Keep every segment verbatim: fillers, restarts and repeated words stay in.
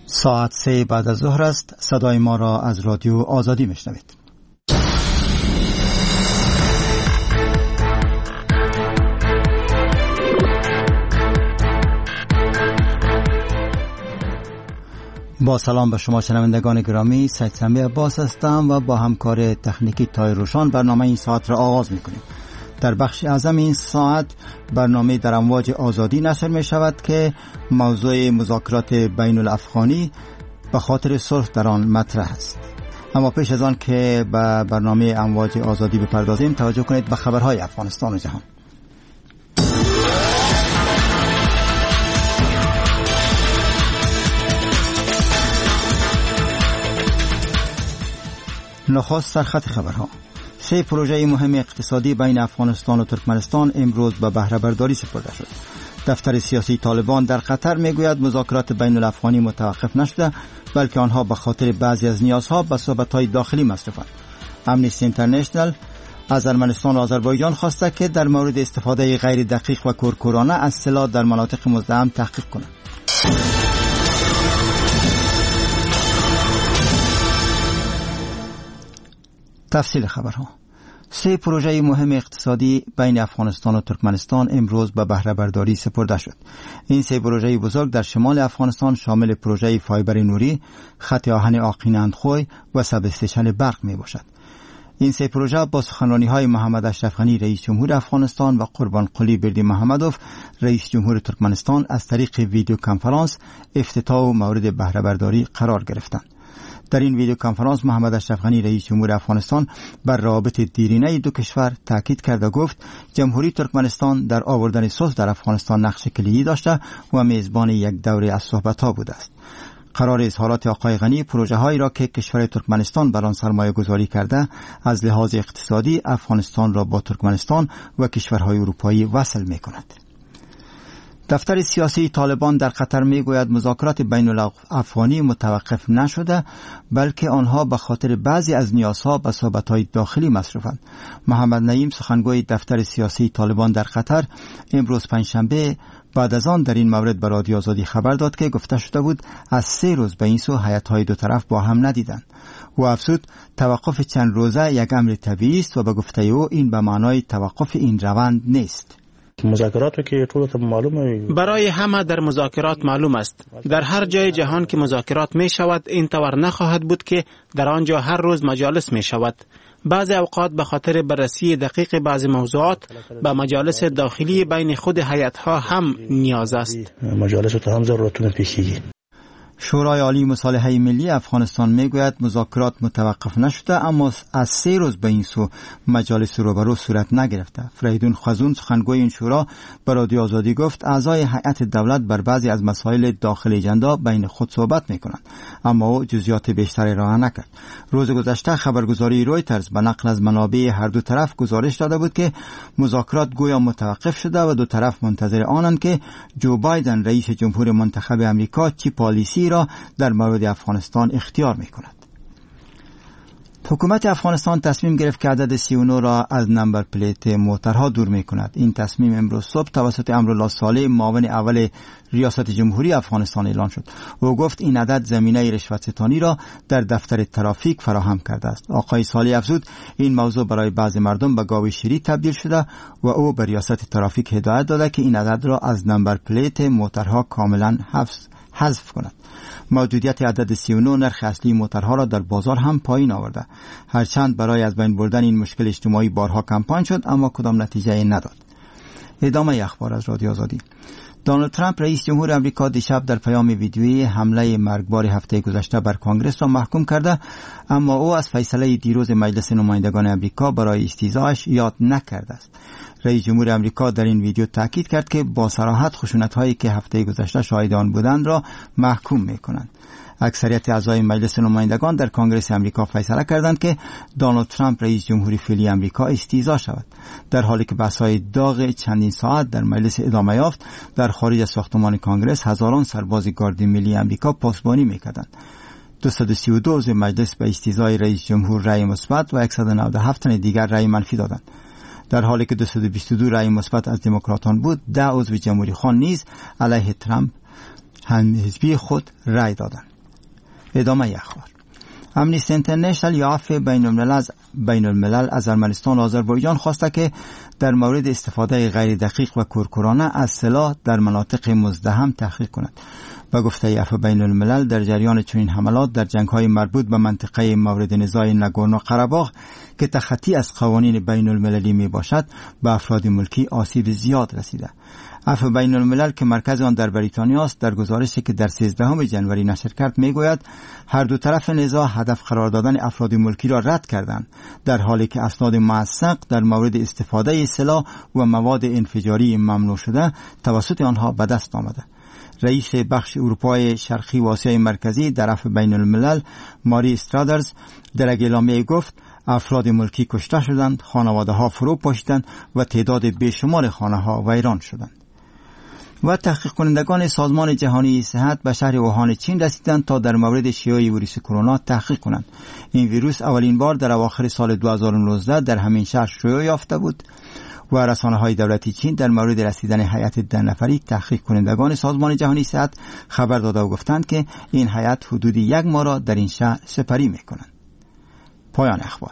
ساعت سه بعد از ظهر است. صدای ما را از رادیو آزادی میشنوید. با سلام به شما شنوندگان گرامی، سید سمی عباس هستم و با همکار تکنیکی تای روشان برنامه این ساعت را آغاز میکنیم. در بخش اعظم این ساعت برنامه در امواج آزادی نشر می شود که موضوع مذاکرات بین الافغانی به خاطر صلح در آن مطرح است. اما پیش از آن که به برنامه امواج آزادی بپردازیم، توجه کنید به خبرهای افغانستان و جهان. نخست سرخط خبرها. سه پروژه مهم اقتصادی بین افغانستان و ترکمنستان امروز به بهره برداری سپرده شد. دفتر سیاسی طالبان در قطر میگوید مذاکرات بین الافغانی متوقف نشده، بلکه آنها به خاطر بعضی از نیازها به صحبت‌های داخلی مصرفند. امنیستی اینترنشنال از ارمنستان و آذربایجان خواسته که در مورد استفاده غیر دقیق و کورکورانه از سلاح در مناطق مزدحم تحقیق کنند. تفصیل خبرها. سه پروژه مهم اقتصادی بین افغانستان و ترکمنستان امروز به بهره برداری سپرده شد. این سه پروژه بزرگ در شمال افغانستان شامل پروژه فایبر نوری، خط آهن آقین اندخوی و سب استیشن برق می باشد. این سه پروژه با سخنرانی‌های محمد اشرف غنی رئیس جمهور افغانستان و قربان قلی بردی محمدوف رئیس جمهور ترکمنستان از طریق ویدیو کنفرانس افتتاح و مورد بهره برداری قرار گرفتند. در این ویدیو کنفرانس محمد اشرف غنی رئیس جمهور افغانستان بر روابط دیرینه دو کشور تاکید کرد و گفت جمهوری ترکمنستان در آوردن صلح در افغانستان نقش کلیدی داشته و میزبان یک دوره از صحبت‌ها بوده است. قرار اظهارات آقای غنی پروژه هایی را که کشور ترکمنستان بر آن سرمایه گذاری کرده از لحاظ اقتصادی افغانستان را با ترکمنستان و کشورهای اروپایی وصل می کند. دفتر سیاسی طالبان در قطر میگوید مذاکرات بین الافغانی متوقف نشده، بلکه آنها به خاطر بعضی از نیازها به صحبت‌های داخلی مصرفند. محمد نعیم سخنگوی دفتر سیاسی طالبان در قطر امروز پنجشنبه بعد از آن در این مورد به رادیو آزادی خبر داد که گفته شده بود از سه روز به این سو هیئت‌های دو طرف با هم ندیدند. او افزود توقف چند روزه یک امر طبیعی است و به گفته او این به معنای توقف این روند نیست. مذاکرات که ټول ته معلومه، برای همه در مذاکرات معلوم است. در هر جای جهان که مذاکرات می شود این طور نخواهد بود که در آنجا هر روز مجالس می شود. بعضی اوقات به خاطر بررسی دقیق بعضی موضوعات به مجالس داخلی بین خود هیئت‌ها هم نیاز است. مجالس ته هم ضرورتونه پیشیږي. شورای عالی مصالحه ملی افغانستان میگوید مذاکرات متوقف نشده، اما از سه روز به این سو مجالس روبرو صورت نگرفته. فریدون خزون سخنگوی این شورا به رادیو آزادی گفت اعضای هیئت دولت بر بعضی از مسائل داخل اجندا بین خود صحبت میکنند، اما او جزئیات بیشتری را نکرد. روز گذشته خبرگزاری رویترز به نقل از منابع هر دو طرف گزارش داده بود که مذاکرات گویا متوقف شده و دو طرف منتظر آنند که جو بایدن رئیس جمهور منتخب امریکا چی پالیسی را در مورد افغانستان اختیار می کند. حکومت افغانستان تصمیم گرفت که عدد سی و نه را از نمبر پلیت موترها دور می کند. این تصمیم امروز صبح توسط امرالله صالح معاون اول ریاست جمهوری افغانستان اعلان شد. او گفت این عدد زمینه رشوت ستانی را در دفتر ترافیک فراهم کرده است. آقای صالح افزود این موضوع برای بعضی مردم به گاو شیری تبدیل شده و او به ریاست ترافیک هدایت داده که این عدد را از نمبر پلیت موترها کاملا حفظ حذف کند. موجودیت عدد سی و نه نرخ اصلی موترها را در بازار هم پایین آورده. هرچند برای از بین بردن این مشکل اجتماعی بارها کمپاین شد، اما کدام نتیجه نداد. ادامه اخبار از رادیو آزادی. دونالد ترامپ رئیس جمهور امریکا دیشب در پیام ویدیویی حمله مرگبار هفته گذشته بر کنگره را محکوم کرده، اما او از فیصله دیروز مجلس نمایندگان امریکا برای استیضاحش یاد نکرده است. رئیس جمهور امریکا در این ویدیو تاکید کرد که با صراحت خشونت‌هایی که هفته گذشته شاهد آن بودند را محکوم می‌کنند. اکثریت اعضای مجلس نمایندگان در کنگره امریکا فیصله کردند که دونالد ترامپ رئیس جمهوری فعلی امریکا استیضاح شود، در حالی که بحث‌های داغ چندین ساعت در مجلس ادامه یافت. در خارج از ساختمان کنگره هزاران سرباز گارد ملی امریکا پاسبانی می‌کردند. دویست و سی و دو عضو مجلس به استیضاح رئیس جمهور رأی مثبت و صد و نود و هفت تن دیگر رأی منفی دادند. در حالی که دویست و بیست و دو رأی مثبت از دموکراتان بود، ده عضو جمهوری خواه نیز علیه ترامپ هم حزبی خود رأی دادند. ادامه اخبار. امنیستی اینترنشنال یا عفو بین الملل از بین الملل از ارمنستان و آذربایجان خواسته که در مورد استفاده غیر دقیق و کورکورانه از سلاح در مناطق مزدحم تحقیق کند. و گفته عفو بین الملل در جریان چنین حملات در جنگ‌های مربوط به منطقه مورد نزاع ناگورنو قره‌باغ که تخطی از قوانین بین المللی می باشد به افراد ملکی آسیب زیاد رسیده. عفو بین الملل که مرکز آن در بریتانیا است در گزارشی که در سیزدهم ژانویه نشر کرد میگوید هر دو طرف نزاع هدف قرار دادن افراد ملکی را رد کردند، در حالی که اسناد موثق در مورد استفاده سلاح و مواد انفجاری ممنوع شده توسط آنها به دست آمده. رئیس بخش اروپای شرقی و آسیای مرکزی در عفو بین الملل ماری استرادرز در اعلامیه گفت افراد ملکی کشته شدند، خانواده ها فرو پاشیدند و تعداد بیشمار خانه ها ویران شدند. و تحقیق کنندگان سازمان جهانی صحت به شهر ووهان چین رسیدند تا در مورد شیوع ویروس کرونا تحقیق کنند. این ویروس اولین بار در اواخر سال دو هزار و نوزده در همین شهر شیوع یافته بود و رسانه‌های دولتی چین در مورد رسیدن هیئت ده نفری تحقیق کنندگان سازمان جهانی صحت خبر داده و گفتند که این هیئت حدود یک ماه را در این شهر سپری می‌کنند. پایان اخبار.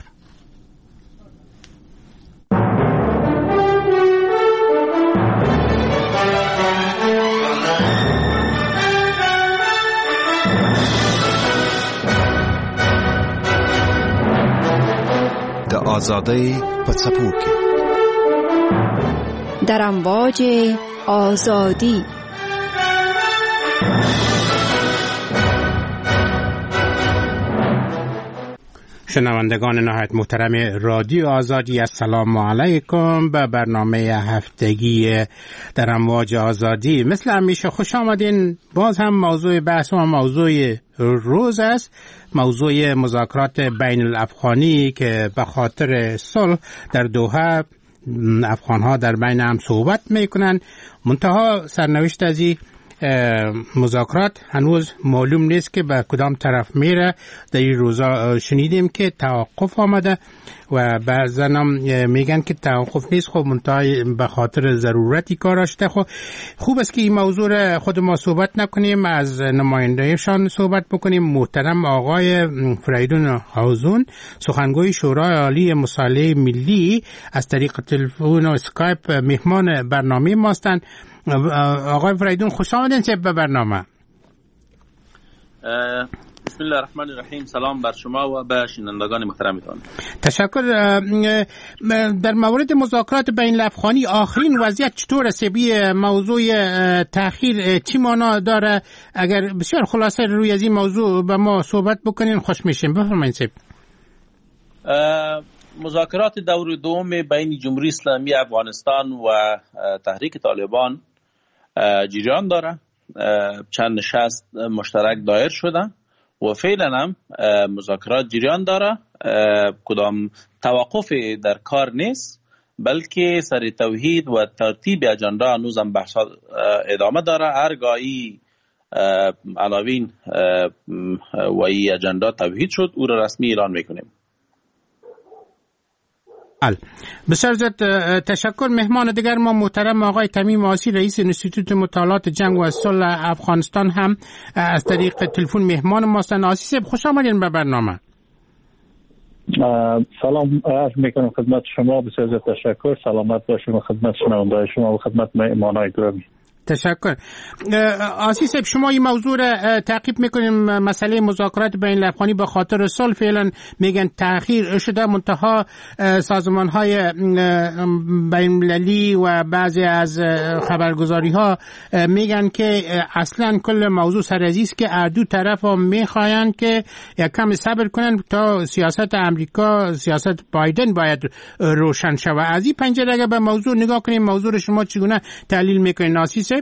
د آزادۍ په څپو کې در امواج آزادی. شنوندگان نهایت محترم رادیو آزادی، السلام علیکم به برنامه هفتگی در امواج آزادی. مثل همیشه خوش آمدین. باز هم موضوع بحث و موضوع روز است، موضوع مذاکرات بین الافغانی که به خاطر صلح در دوحه افغانها در بین هم صحبت میکنن. منتها سرنوشت از این مذاکرات هنوز معلوم نیست که به کدام طرف میره. در این روزا شنیدیم که توقف آمده و بعضا هم میگن که توقف نیست، خب منتها به خاطر ضرورتی کار شده. خب خوب است که این موضوع خود ما صحبت نکنیم، از نمایندهشان صحبت بکنیم. محترم آقای فریدون هاوزون، سخنگوی شورای عالی مصالحه ملی، از طریق تلفن و اسکایپ مهمان برنامه ما هستند. آقای فریدون خوش آمدین به برنامه. بسم الله الرحمن الرحیم. سلام بر شما و به شنوندگان محترمتان. تشکر. در مورد مذاکرات بین الافغانی آخرین وضعیت چطور است؟ بی موضوع تأخیر چی معنا داره؟ اگر بسیار خلاصه روی از این موضوع به ما صحبت بکنین خوش میشیم. بفرمایید. سیب مذاکرات دور دوم بین جمهوری اسلامی افغانستان و تحریک طالبان جریان داره. چند نشست مشترک دایر شده و فعلا هم مذاکرات جریان داره. کدام توقف در کار نیست، بلکه سر توحید و ترتیب اجندا هنوز هم بحث ادامه داره. هرگاهی عناوین و این اجندا توحید شد او را رسمی اعلان میکنیم. بسیار زیاد تشکر. مهمان دیگر ما محترم آقای تمیم آسی، رئیس انستیتوت مطالعات جنگ و صلح افغانستان هم از طریق تلفن مهمان ما هستند. آسی صاحب خوش آمدین به برنامه. سلام عرض میکنم خدمت شما. بسیار زیاد تشکر. سلامت باشیم خدمت شنوندگان شما و خدمت مهمانان گرامی. تشکر. آسی صاحب شما این موضوع را تعقیب میکنیم، مسئله مذاکرات بین الافغانی به خاطر صلح فعلا میگن تأخیر شده، منتها سازمان های بین المللی و بعضی از خبرگزاری ها میگن که اصلا کل موضوع سرازی است که هر دو طرف ها میخواین که یک کم صبر کنن تا سیاست امریکا، سیاست بایدن باید روشن شود. از این پنجره اگر به موضوع نگاه کنیم، موضوع شما چگونه تحلیل میکنین آسی صاحب؟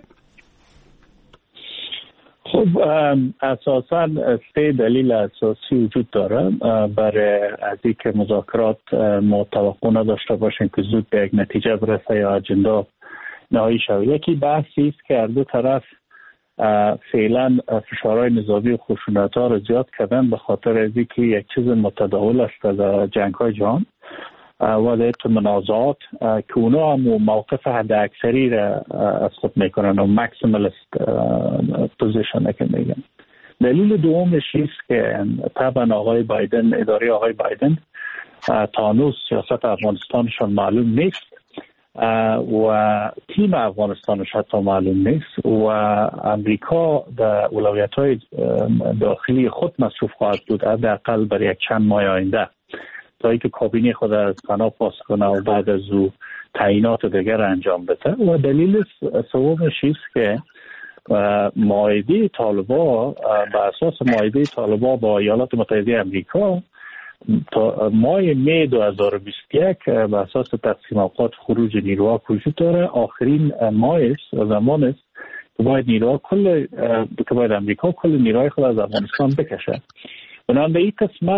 خب اساساً سه دلیل اساسی وجود داره برای از اینکه مذاکرات ما توقع نداشته باشیم که زود به یک نتیجه برسه یا اجندا نهایی شود. یکی بحثی است که هر دو طرف فعلا فشارهای نظامی و خشونت‌ها را زیاد کردن به خاطر از اینکه یک چیز متداول است در جنگ‌های جهان و در منازعات که اونا هم موقف حد اکثری را از خود میکنن و مکسیمالیست پوزیشن که میگن. دلیل دومش است که طبعا آقای بایدن، اداره آقای بایدن تا هنوز سیاست افغانستانشان معلوم نیست و تیم افغانستانش حتی معلوم نیست و امریکا در اولویت‌های داخلی خود مصروف خواهد بود حداقل برای یک چند ماه آینده تا اینکه کابینه خود از فنا پاس کنه و بعد از او تعیینات دیگر انجام بده. و دلیل سومش است که معاهده طالبان بر اساس معاهده طالبان با ایالات متحده آمریکا تا ماه می دو هزار و بیست و یک بر اساس تقسیم اوقات خروج نیروها وجود داره. آخرین ماه است، زمان است که باید نیروها کل که باید امریکا کل نیروهای خود از افغانستان بکشه. بنابراین به این قسمت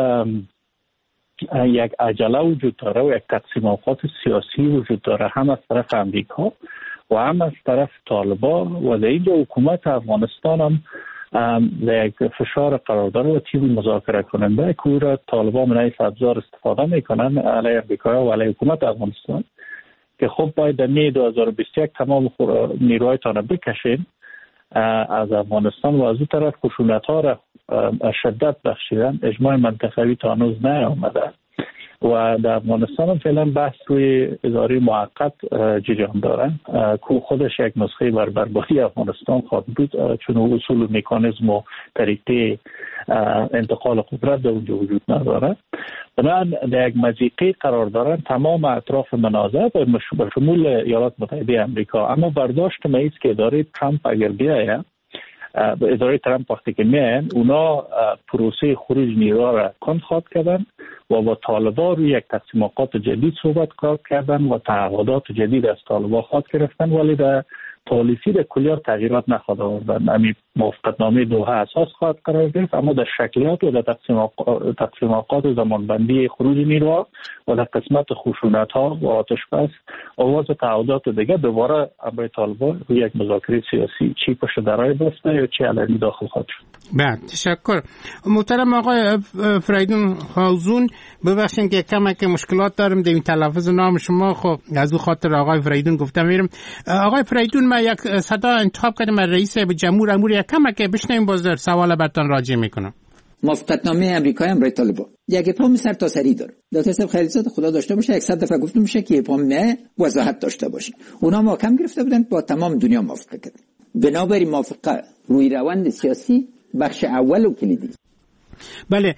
یک عجله وجود داره و یک تقسیم اوقات سیاسی وجود داره، هم از طرف امریکا و هم از طرف طالبان و در اینجا حکومت افغانستان هم در یک فشار قرار داره و تیم مذاکره کننده که او را طالبان من این ابزار استفاده میکنن علیه امریکا و علیه حکومت افغانستان که خب باید در می دو هزار و بیست و یک تمام نیروهایتان را بکشین از افغانستان و از اون طرف خشونت ها را شدت بخشیدن. اجماع منطقوی تا هنوز نیامده و در افغانستان هم فعلا بحث روی اداره موقت جریان داره که خودش یک نسخه بر بربادی افغانستان خواهد بود، چون اصول و مکانیزم و طریقه انتقال قدرت در اونجا وجود نداره. بنابراین در یک مضیقه قرار دارن تمام اطراف منازعه به شمول ایالات متحده آمریکا. اما برداشت ما است که اداره ترامپ اگر بیاید، به اداره ترامپ وقتی که میان اونا پروسه خروج نیروها را کند خواهد کردن و با طالبان روی یک تقسیم اوقات جدید صحبت خواهد کردن و تعهدات جدید از طالبان خواهد گرفتن، ولی در پالیسی در کلیات تغییرات نخواهد آوردن. همین موافقتنامه دوحه اساس خواهد قرار گرفت، اما در شکلیات و در تقسیم اوقات زمانبندی خروج نیروها و در قسمت خشونت ها و آتش بس آواز تعهدات دیگه دوباره برای طالبان روی یک مذاکره سیاسی چی پشت درای بسته یا چی علنی داخل خواهد شد. بله، تشکر. محترم آقای فریدون خازون، ببخشید که کم که مشکلات دارم در این تلفظ نام شما، خب از اون خاطر آقای فریدون گفتم میرم. آقای فریدون، من یک صدا انتخاب کردم از رئیس جمهور امور، یک کم که بشنویم باز در سوال براتون راجع میکنم. موافقتنامه امریکایی هم برای طالبان یک افهام سر تا سری داره. دکتر صاحب خلیلزاده خدا داشته باشه، صد دفعه گفتم میشه که افهام نه وضاحت داشته باشه. اونا محکم گرفته بودن، با تمام دنیا موافقه کردن. بنابراین موافقه روی روند سیاسی بخش اول و کلیدی. بله،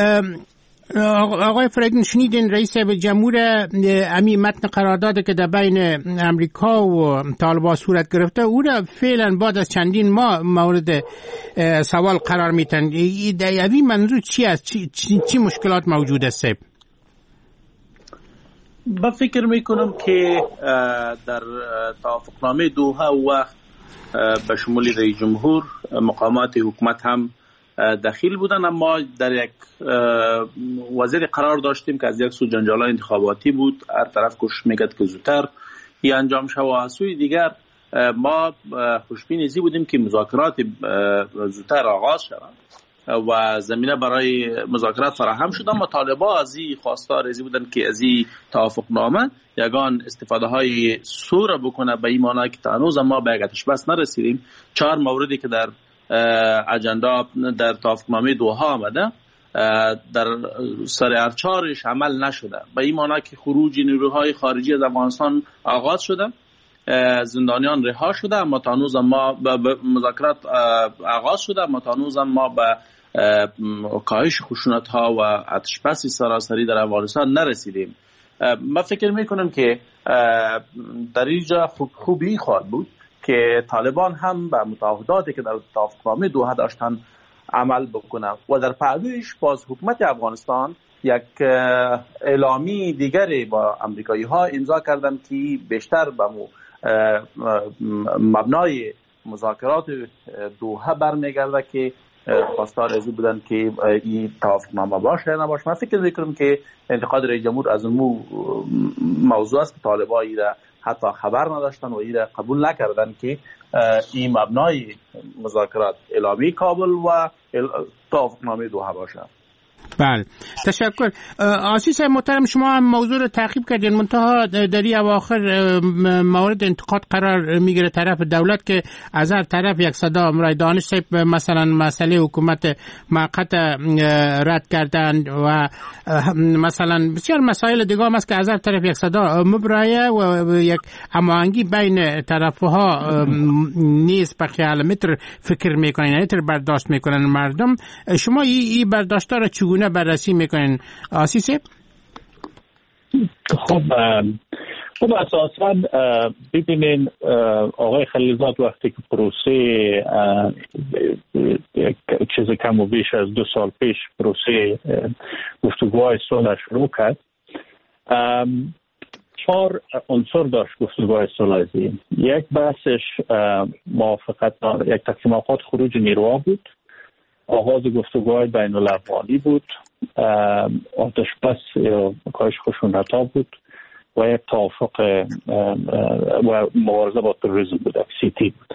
آقای فریدون شنیدین رئیس جمهور امی متن قرارداد که در بین امریکا و طالبان صورت گرفته، او را فعلا بعد از چندین ماه مورد سوال قرار میتن. در این منظور چی است؟ چی, چی, چی مشکلات موجود است؟ با فکر میکنم که در توافقنامه دوحه و به شمول رئیس جمهور مقامات حکومت هم دخیل بودن، اما در یک وضعیت قرار داشتیم که از یک سو جنجال‌های انتخاباتی بود، هر طرف کوشش میکرد که زودتر ای انجام شود و از سوی دیگر ما خوشبین ازی بودیم که مذاکرات زودتر آغاز شود و زمینه برای مذاکرات فراهم شد. اما طالبان از این خواستار ازی بودن که از این توافقنامه یگان استفاده های سور بکنه، به این معنی که تا هنوز ما به یک آتش بس نرسیدیم. چهار موردی که در اجندا در توافقنامه دوحه آمده در سر هر چهارش عمل نشده، به این معنی که خروج نیروهای خارجی از افغانستان آغاز شده، زندانیان رها شده، اما تا هنوز ما به مذاکرات آغاز شده، اما تا هنوز ما به کاهش خشونت ها و آتش بس سراسری در افغانستان نرسیدیم. من فکر میکنم که در اینجا خوبی خواهد بود که طالبان هم به متعهداتی که در توافقنامه دوحه داشتن عمل بکنه و در پهلویش باز حکومت افغانستان یک اعلامی دیگری با امریکایی ها امضا کردن که بیشتر به مبنای مذاکرات دوحه برمیگرده که خواستار ازی بودن که این توافقنامه باشه یا نباشه. من فکر میکنم که انتقاد رئیس جمهور از اون موضوع است که طالبان را حتی خبر نداشتن و این را قبول نکردن که این مبنای مذاکرات اعلامی کابل و توافقنامه دوحه باشه. بله تشکر. آسیس محترم شما هم موضوع رو تعقیب کردین، منتها در این اواخر مورد انتقاد قرار میگیره طرف دولت که از هر طرف یک صدا امرای دانش صاحب مثلا مسئله حکومت موقت رد کردن و مثلا بسیار مسائل دیگه هم است که از هر طرف یک صدا مبرایه و یک هماهنگی بین طرفها نیست به خیال متر فکر میکنن متر برداشت میکنن مردم. شما این برداشت را چگونه بررسی میکنین آسیسه؟ خب خب اساساً ببینین آقای خلیلزاد وقتی که پروسه یک چیز کم و بیش از دو سال پیش پروسه گفتگوهای صلح شروع کرد، چهار عنصر داشت گفتگوهای صلح. یک بحثش موافقت یک تقسیم اوقات خروج نیروها بود، آغاز گفتگوهای بین الافغانی بود، آتش بس یا کاهش خشونت‌ها بود و یک توافق و مبارزه با تروریسم بود، سی تی بود.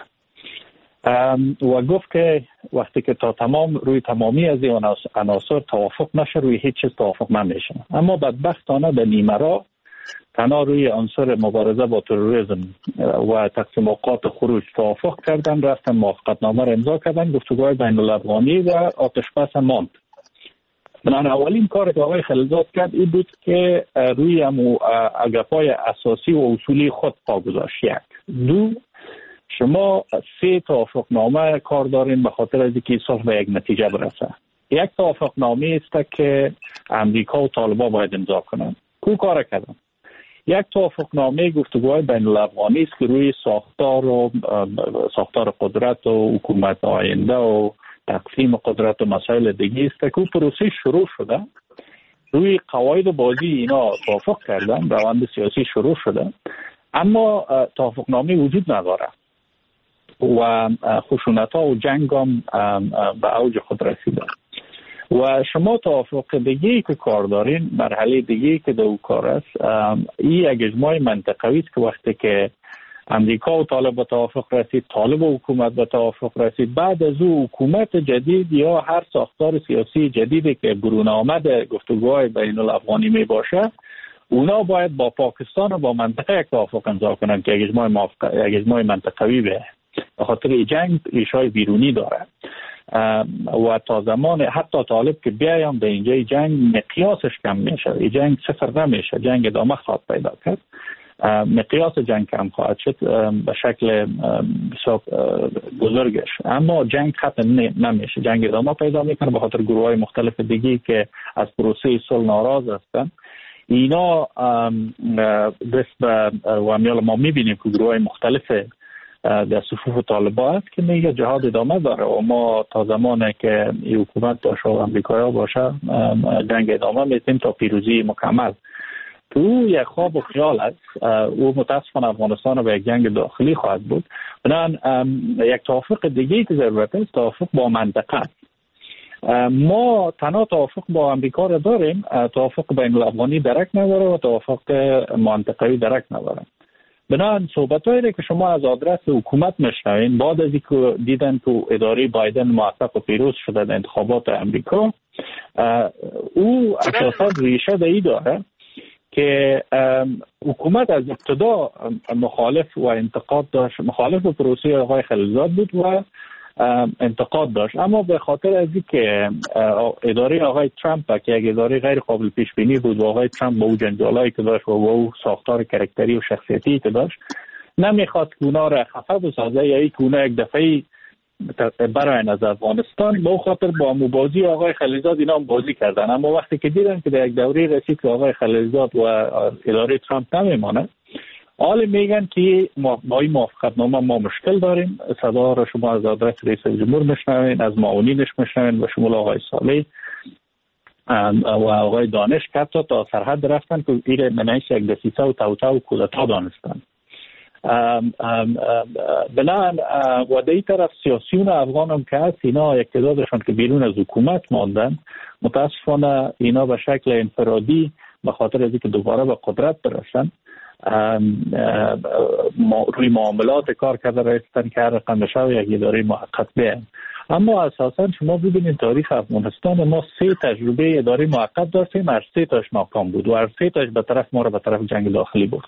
و گفت که وقتی که تا تمام روی تمامی از این عناصر توافق نشه روی هیچ چیز توافق نمیشه. اما بدبختانه به نیمه راه تنها روی عنصر مبارزه با تروریسم و تقسیم اوقات خروج توافق کردن، رفتن موافقتنامه را امضا کردن، گفتگوهای بین الافغانی و آتش بس ماند. بنابراین اولین کار که آقای خلیلزاد کرد این بود که روی امو اگپای اساسی و اصولی خود پا گذاشت. یک دو شما سه توافقنامه کار دارین به خاطر از اینکه صلح به یک نتیجه برسه. یک توافقنامه است که امریکا و طالبان باید امضا کنند. کو کار کردن؟ یک توافقنامه گفتگوهای بین الافغانی است که روی ساختار و ساختار قدرت و حکومت آینده و تقسیم قدرت و مسائل دیگه است که پروسه شروع شده، روی قواعد بازی اینا توافق کردن، روند سیاسی شروع شده، اما توافقنامه وجود نداره و خشونت‌ها و جنگ هم به اوج خود رسیده. و شما توافق دیگه‌ای که کار دارین، مرحله دیگه‌ای که دو کار است، این یک اجماع منطقوی است که وقتی که امریکا و طالب به توافق رسید، طالب و حکومت به توافق رسید، بعد از او حکومت جدید یا هر ساختار سیاسی جدیدی که برون آمد گفتگوهای بین الافغانی می باشه، اونا باید با پاکستان و با منطقه یک توافق امضا کنن که یک اجماع موافق یک اجماع منطقوی به به خاطر جنگ ریشه‌های بیرونی داره و تا زمان حتی طالب که بیایم به اینجا جنگ مقیاسش کم میشه، این جنگ صفر نمیشه، جنگ ادامه خواهد پیدا کرد، مقیاس جنگ کم خواهد شد به شکل بسیار بزرگش، اما جنگ ختم نمیشه، جنگ ادامه پیدا میکنه به خاطر گروه‌های مختلف دیگی که از پروسه صلح ناراض هستن. اینا دست به و ما میبینیم که گروه‌های مختلف در صفوف طالبان است که میگه جهاد ادامه داره و ما تا زمانی که این حکومت باشه و امریکایی باشه جنگ ادامه میتیم تا پیروزی مکمل. تو یک خواب و خیال است، او متاسفانه افغانستان به یک جنگ داخلی خواهد بود. بنابراین یک توافق دیگه که ضرورت است توافق با منطقه. ما تنها توافق با امریکا را داریم، توافق بین الافغانی درک نداره و توافق منطقوی درک نداره. بنابراین صحبت‌هایی که شما از آدرس حکومت میشنوین بعد از اینکه دیدن که اداره بایدن موفق و پیروز شده در انتخابات امریکا، او اساساً ریشه دهی داره که حکومت از ابتدا مخالف و انتقاد داشت، مخالف پروسه آقای خلیلزاد بود و انتقاد داشت، اما به خاطر از اینکه اداره آقای ترامپ که یک اداره غیر قابل پیش بینی بود و آقای ترامپ با او جنجالایی که داشت و با او ساختار کاراکتری و شخصیتی که داشت نمیخواد که اونا را خفه بسازه یا که اونا یک دفعه برای از افغانستان. با خاطر با مبازی آقای خلیلزاد اینا هم بازی کردن، اما وقتی که دیدن که در یک دوره رسید که آقای خلیلزاد و اداره ترامپ نمیمانه، حالا میگن که ما با این موافقتنامه ما مشکل داریم. صدا را شما از آدرس رئیس جمهور میشنوین، از معاونینش میشنوین و شمول آقای صالح و آقای دانش که تا سرحد رفتن که این منعش یک دسیسه و توته و کودتا دانستن. بنابراین و در این طرف سیاسیون افغان هم که هست، اینا یک تعدادشان که بیرون از حکومت ماندن، متاسفانه اینا به شکل انفرادی به خاطر از اینکه دوباره به قدرت برسن روی معاملات کار کرده رایستن که هر رقم بشه و یک اداره موقت بیان. اما اساسا شما ببینید تاریخ افغانستان ما سه تجربه اداره موقت داشتیم، هر سه تاش ناکام بود و هر سه تاش به طرف ما رو به طرف جنگ داخلی برد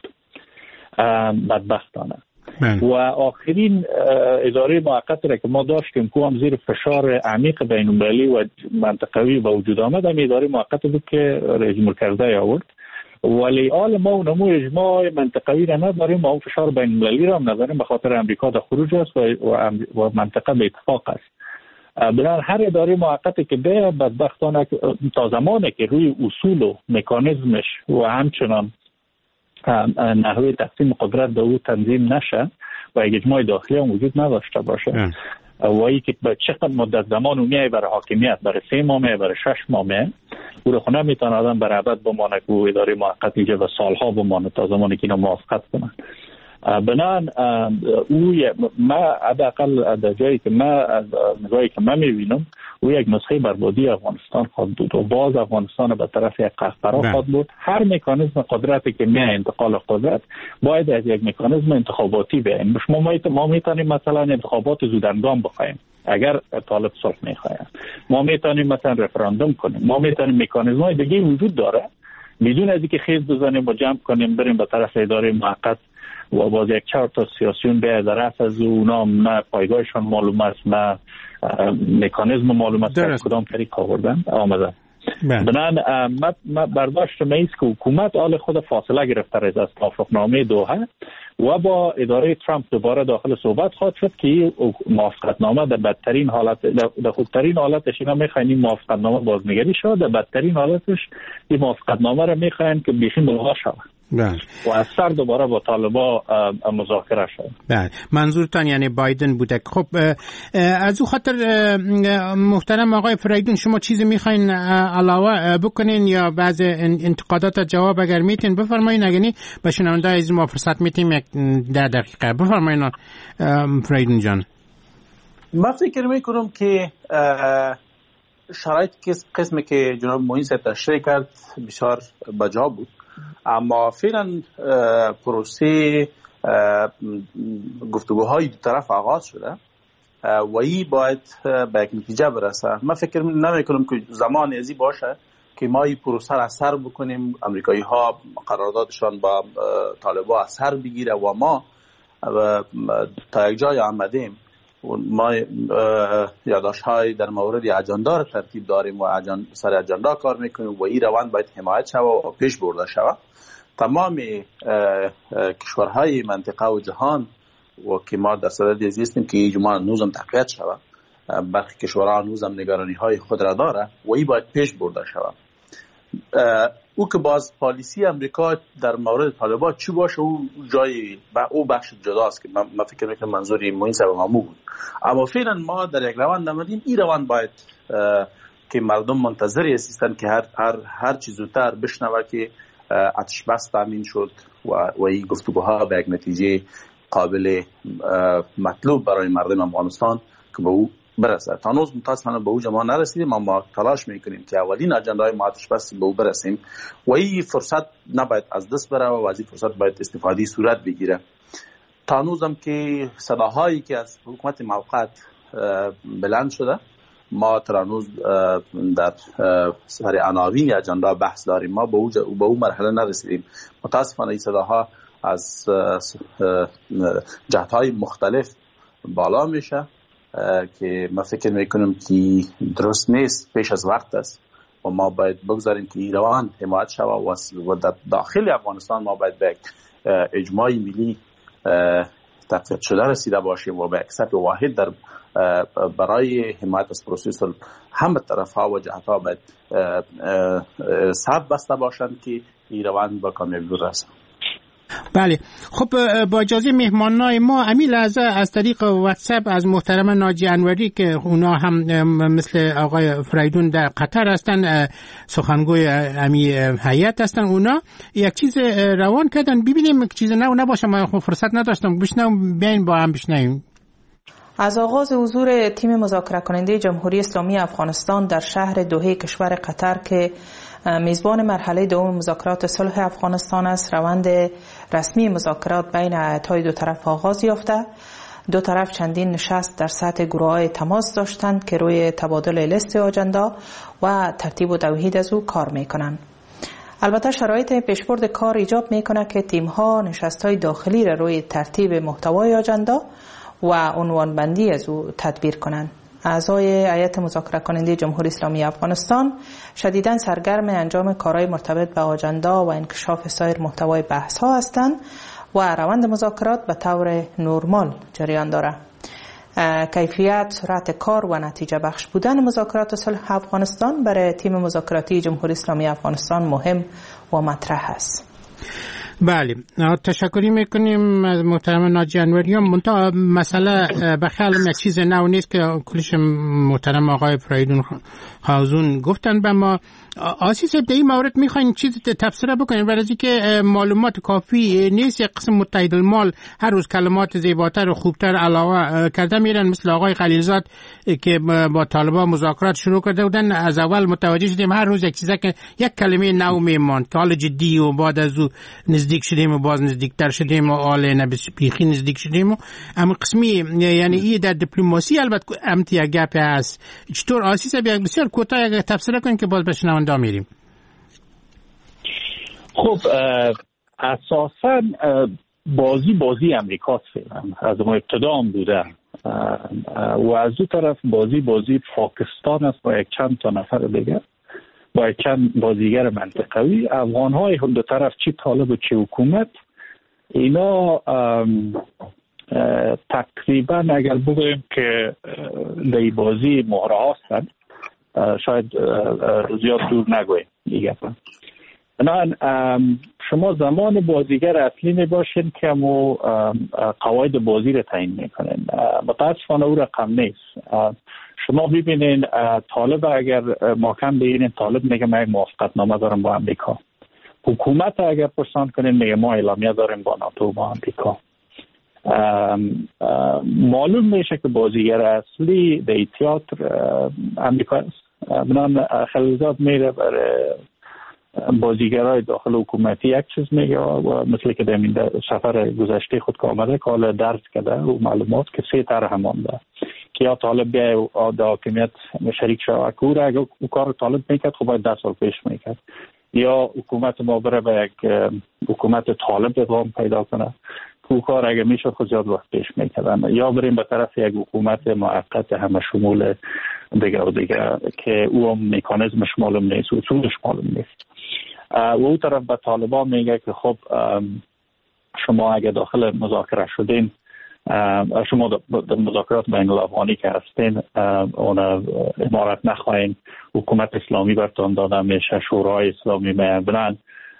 بدبختانه. و آخرین اداره موقت را که ما داشتیم که هم زیر فشار عمیق بین‌المللی و منطقوی به وجود آمد، هم اداره موقت بود که رئیس مرکزی آورد. ولی آل ما و نمو اجماع منطقوی را نداریم و فشار بین‌المللی را هم نداریم، به خاطر امریکا در خروج است و, و منطقه به اتفاق است. بنابراین هر اداره موقتی که به بدبختانه تا زمانی که روی اصول و مکانیزمش و همچنان نحوه تقسیم قدرت به او تنظیم نشه و یک اجماع داخلی هم وجود نداشته باشه و ای که به چقدر مدت زمان میای برای حاکمیت، برای سه ماه میای، برای شش ماه میای، او رو خونه میتونه آدم برای ابد بمانه که او اداره موقت اینجا و سالها بمانه تا زمانی که اینا موافقت کنن. بنان او ما حداقل در جایی که ما نگاهی که من میبینم او یک نسخه بربادی افغانستان خواهد بود و باز افغانستان به طرف یک قهقرا خواهد بود. هر مکانیزم قدرتی که میای انتقال قدرت باید از یک مکانیزم انتخاباتی بیایم. ما ما میتونیم مثلا انتخابات زودهنگام بخوایم اگر طالب صلح میخواهند، ما میتونیم مثلا رفراندوم کنیم، ما میتونیم مکانیزم‌های دیگه وجود داره بدون از اینکه خیز بزنیم و جمع کنیم بریم به طرف اداره موقت و باز یک چهار تا سیاسیون به درست از اونا نه پایگاهشان معلوم است نه مکانیزم معلوم است که کدام طریق آوردن آمدن. بنان ما برداشت میست که حکومت آل خود فاصله گرفته از توافقنامه دوحه و با اداره ترامپ دوباره داخل صحبت خواهد شد که موافقتنامه در بدترین حالت در خوبترین حالتش اینا میخواین این موافقتنامه بازنگری شد، در بدترین حالتش این موافقتنامه را میخواین که بیشتر ملغا شود و از سر دوباره با طالبا مذاکره شد. بله، منظورتان یعنی بایدن بوده. خب از او خاطر محترم آقای فریدون شما چیزی میخواین علاوه بکنین یا بعض انتقادات جواب اگر میتین بفرمایین، اگر نه به شنونده از ما فرصت میتیم یک ده دقیقه. بفرمایین فریدون جان. من فکر میکنم که شرایط قسمی که جناب معین صاحب تشریح کرد بسیار بجا بود، اما فعلا پروسه گفتگوهای دو طرف آغاز شده و این باید به یک نتیجه برسه. من فکر نمی کنم که زمان ازی باشه که ما این پروسه را سر بکنیم، امریکایی ها قراردادشان با طالبان از سر بگیره و ما تا یک جای آمدیم ما یادداشت های در مورد اجندا را ترتیب داریم و اجند سر اجندا کار میکنیم و این روند باید حمایت شود و پیش برده شود. تمام کشورهای منطقه و جهان و که ما در صدد هستیم که این جمعه نوزم تقویت شود، برخی کشورها نوزم نگرانی های خود را داره و این باید پیش برده شود. او که باز پالیسی امریکا در مورد طالبان چی باشه او جای با او بخش جداست که من فکر میکنم منظوری معین صاحب مامو بود. اما فعلا ما در یک روند آمدیم، این روند باید که مردم منتظری هستن که هر هر هر چیز زودتر بشنوه که آتش بس تامین شد و و این گفتگوها به یک نتیجه قابل مطلوب برای مردم افغانستان که به او برسه. تا هنوز متاسفانه به او جماع نرسیدیم، اما تلاش میکنیم که اولین اجندای ما آتش بس به او برسیم و این فرصت نباید از دست بره و از این فرصت باید استفاده صورت بگیره. تا هنوز هم که صداهایی که از حکومت موقت بلند شده ما تا هنوز در سر عناوین اجندا بحث داریم، ما به او به او مرحله نرسیدیم. متاسفانه این صداها از جهت‌های مختلف بالا میشه که من فکر میکنم که درست نیست، پیش از وقت است و ما باید بگذاریم که ایران حمایت شود و در داخل افغانستان ما باید به اجماع ملی تقویت شده رسیده باشیم و به یک سطح واحد در برای حمایت از پروسه صلح همه طرف‌ها و جهت‌ها باید صف بسته باشند که ایران با کامیابی برسه. بله، خب با اجازه مهمانای ما امی لحظه از طریق واتساپ از محترم ناجی انوری که اونا هم مثل آقای فریدون در قطر هستن، سخنگوی امی هیئت هستن، اونا یک چیز روان کردن. ببینیم چیز نو نباشه، من فرصت نداشتم بشنوم، بیاین با هم بشنویم. از آغاز حضور تیم مذاکره کننده جمهوری اسلامی افغانستان در شهر دوحه کشور قطر که میزبان مرحله دوم مذاکرات صلح افغانستان است، روند رسمی مذاکرات بین هیئت‌های دو طرف آغاز یافته. دو طرف چندین نشست در سطح گروه‌های تماس داشتند که روی تبادل لیست آجندا و ترتیب و توحید از او کار میکنند. البته شرایط پیشبرد کار ایجاب میکنه که تیم‌ها نشست‌های داخلی را روی ترتیب محتوای آجندا و عنوان بندی از او تدبیر کنند. اعضای هیئت مذاکره کننده جمهوری اسلامی افغانستان شدیداً سرگرم انجام کارهای مرتبط به آجندا و انکشاف سایر محتوای بحث‌ها هستند و روند مذاکرات به طور نرمال جریان دارد. کیفیت، سرعت کار و نتیجه بخش بودن مذاکرات صلح افغانستان برای تیم مذاکراتی جمهوری اسلامی افغانستان مهم و مطرح است. بله، تشکری میکنیم از محترم ناجی انوریان. منتها مسئله به خیالم یک چیز نو نیست که کلش محترم آقای فریدون خازون گفتن به ما. آسیس ابتدایی مورد میخواین چیز تفسیر بکنین برای اینکه معلومات کافی نیست. یک قسم متحد المال هر روز کلمات زیباتر و خوبتر علاوه کرده میرن، مثل آقای خلیلزاد که با طالبان مذاکرات شروع کرده بودن. از اول متوجه شدیم هر روز یک چیزه که یک کلمه نو میماند که حال جدی و بعد از او نزدیک شدیم و باز نزدیکتر شدیم و حال نبیخی نزدیک شدیم و اما قسمی یعنی این در دیپلماسی البته امتی یک گپ هست. چطور آسیس بیاک بسیار کوتاه یک تفسیر کنین که باز بشنون دا میریم. خب اساسا بازی بازی امریکاست فعلا، از ما ابتدا هم بوده و از دو طرف بازی بازی پاکستان است با یک چند تا نفر دیگر، با یک چند بازیگر منطقوی. افغان های دو طرف چی طالب و چی حکومت اینا تقریبا اگر بگویم که در بازی مهره هستند، شاید زیاد دور نگویم دیگه. بنابراین شما زمان بازیگر اصلی نباشین که مو قواعد بازی رو تعیین میکنین. متاسفانه او رقم نیست. شما ببینین طالب اگر محکم بگیرین، طالب میگه من موافقت نامه دارم با امریکا. حکومت اگر پرسان کنین میگه ما اعلامیه داریم با ناتو با امریکا. معلوم میشه که بازیگر اصلی در تئاتر امریکا است. بنابراین خلیلزاد میره برای بازیگرای داخل حکومتی یک چیز میگه و مثل که در سفر گذشته خود که آمده که حالا درس کرده و معلومات که سه طرح مانده که یا طالب بیای در حاکمیت شریک شد که او را اگر او کار طالب میکرد خب باید ده سال پیش میکرد، یا حکومت ما بره به یک حکومت طالب ادغام پیدا کنه که او کار اگر میشد خود زیاد وقت پیش میکردن، یا بریم به طرف یک حکومت موقت همه شمول دیگه و دیگه که او هم مکانیزمش معلوم نیست، اصولش معلوم نیست. و او طرف به طالبان میگه که خب شما اگه داخل مذاکره شدین، شما در مذاکرات بین الافغانی که هستین اون امارت نخواهین، حکومت اسلامی برتان داده میشه، شورای اسلامی میبنن،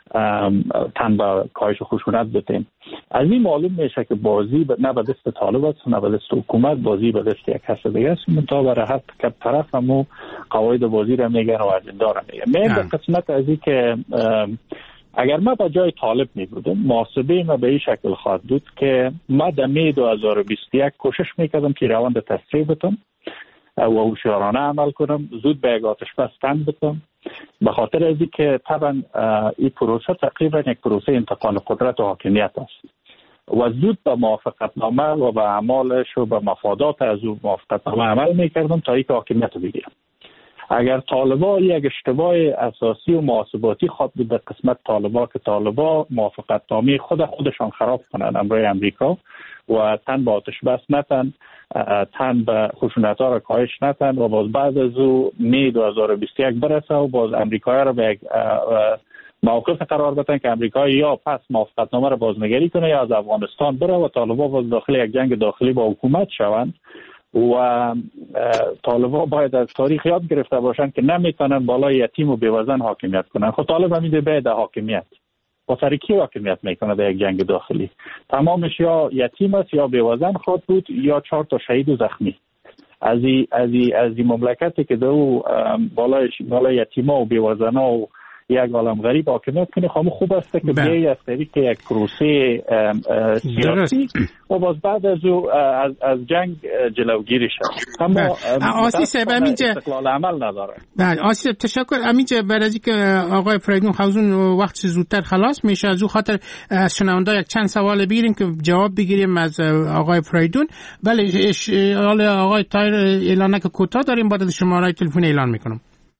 تن به کاهش خشونت بتین. از این معلوم میشه که بازی نه به دست طالب است نه به دست حکومت، بازی به دست یک کس دیگه است. منتها برای هر که طرف همو قواعد بازی را میگن و اجندا را میگن. من به قسمت از این که اگر ما به جای طالب می بودم، محاسبه ما به این شکل خواهد بود که ما در می دو هزار و بیست و یک کوشش میکردم که روند تسریع بتم و هوشیارانه عمل کنم، زود به یک آتش بس تن بتم، به خاطر از این که طبعا این پروسه تقریبا یک پروسه انتقال قدرت و حاکمیت است و زود به موافقت نامه و به اعمالش و به مفادات از او موافقت نامه عمل میکردم تا اینکه حاکمیت رو بگیرم. اگر طالبا یک اشتباه اساسی و محاسباتی خواد بود در قسمت طالبا که طالبا موافقت نامه خود خودشان خراب کنن امروی امریکا و تن به آتش بس نتن، تن به خشونت ها را کاهش نتن و باز بعد از او می دو هزار و بیست و یک برسه و باز امریکایی را به یک موقف قرار بدن که امریکا یا پس موافقت نامه را بازنگری کنه یا از افغانستان بره و طالبا باز داخل یک جنگ داخلی با حکومت شوند. و طالبان باید از تاریخ یاد گرفته باشند که نمیتونن بالای یتیم و بیوزن حاکمیت کنن. خب طالب هم میده بعد حاکمیت با سرکی حاکمیت میکنه در یک جنگ داخلی، تمامش یا یتیم است یا بیوزن خود بود یا چهار تا شهید و زخمی. از این از این از این مملکتی که دو بالای بالای یتیما و بیوزنا و یک عالم غریب حاکمیت کنه خامو خوب است که بیایی از طریق یک پروسه سیاسی و باز بعد از او از, از جنگ جلوگیری شد. اما آسی صاحب همینجا استقلال عمل نداره. بله آسی تشکر. همینجا برای اینکه آقای فریدون خوزون وقت زودتر خلاص میشه از او خاطر از شنونده یک چند سوال بگیریم که جواب بگیریم از آقای فریدون. بله حالا آقای تایر اعلانه که کوتاه داریم بعد از شماره تلفن اعلان میکنم.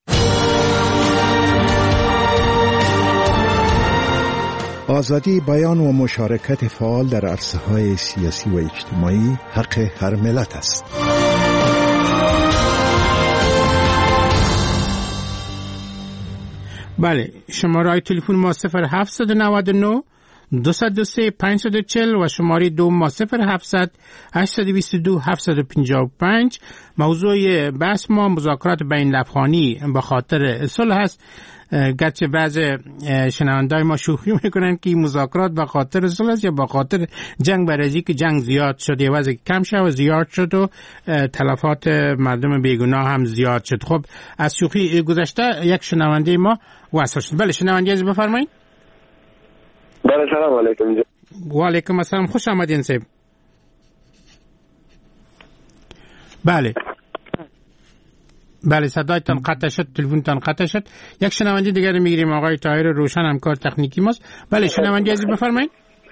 آزادی بیان و مشارکت فعال در عرصه‌های سیاسی و اجتماعی حق هر ملت است. بله شماره تلفن ما صفر هفت نه نه دو صفر سه پنج چهار صفر و شماره دو ما صفر هفتصد هشت دو دو هفت پنج پنج. موضوع بحث ما مذاکرات بین الافغانی به خاطر صلح است. گرچه بعض شنوندای ما شوخی میکنن که مذاکرات به خاطر صلح است یا به خاطر جنگ، برای که جنگ زیاد شد عوض کم شد و زیاد شد و تلفات مردم بیگناه هم زیاد شد. خب از شوخی گذشته یک شنونده ما وصل شد. بله شنونده از بفرمایید. بله سلام علیکم. و علیکم السلام، خوش آمدین صاحب. بله بله صدایتان قطع شد، تلفنتان قطع شد. یک شنونده دیگر میگیریم، آقای طاهر روشن همکار تکنیکی ماست. بله شنونده عزیز بفرمایید.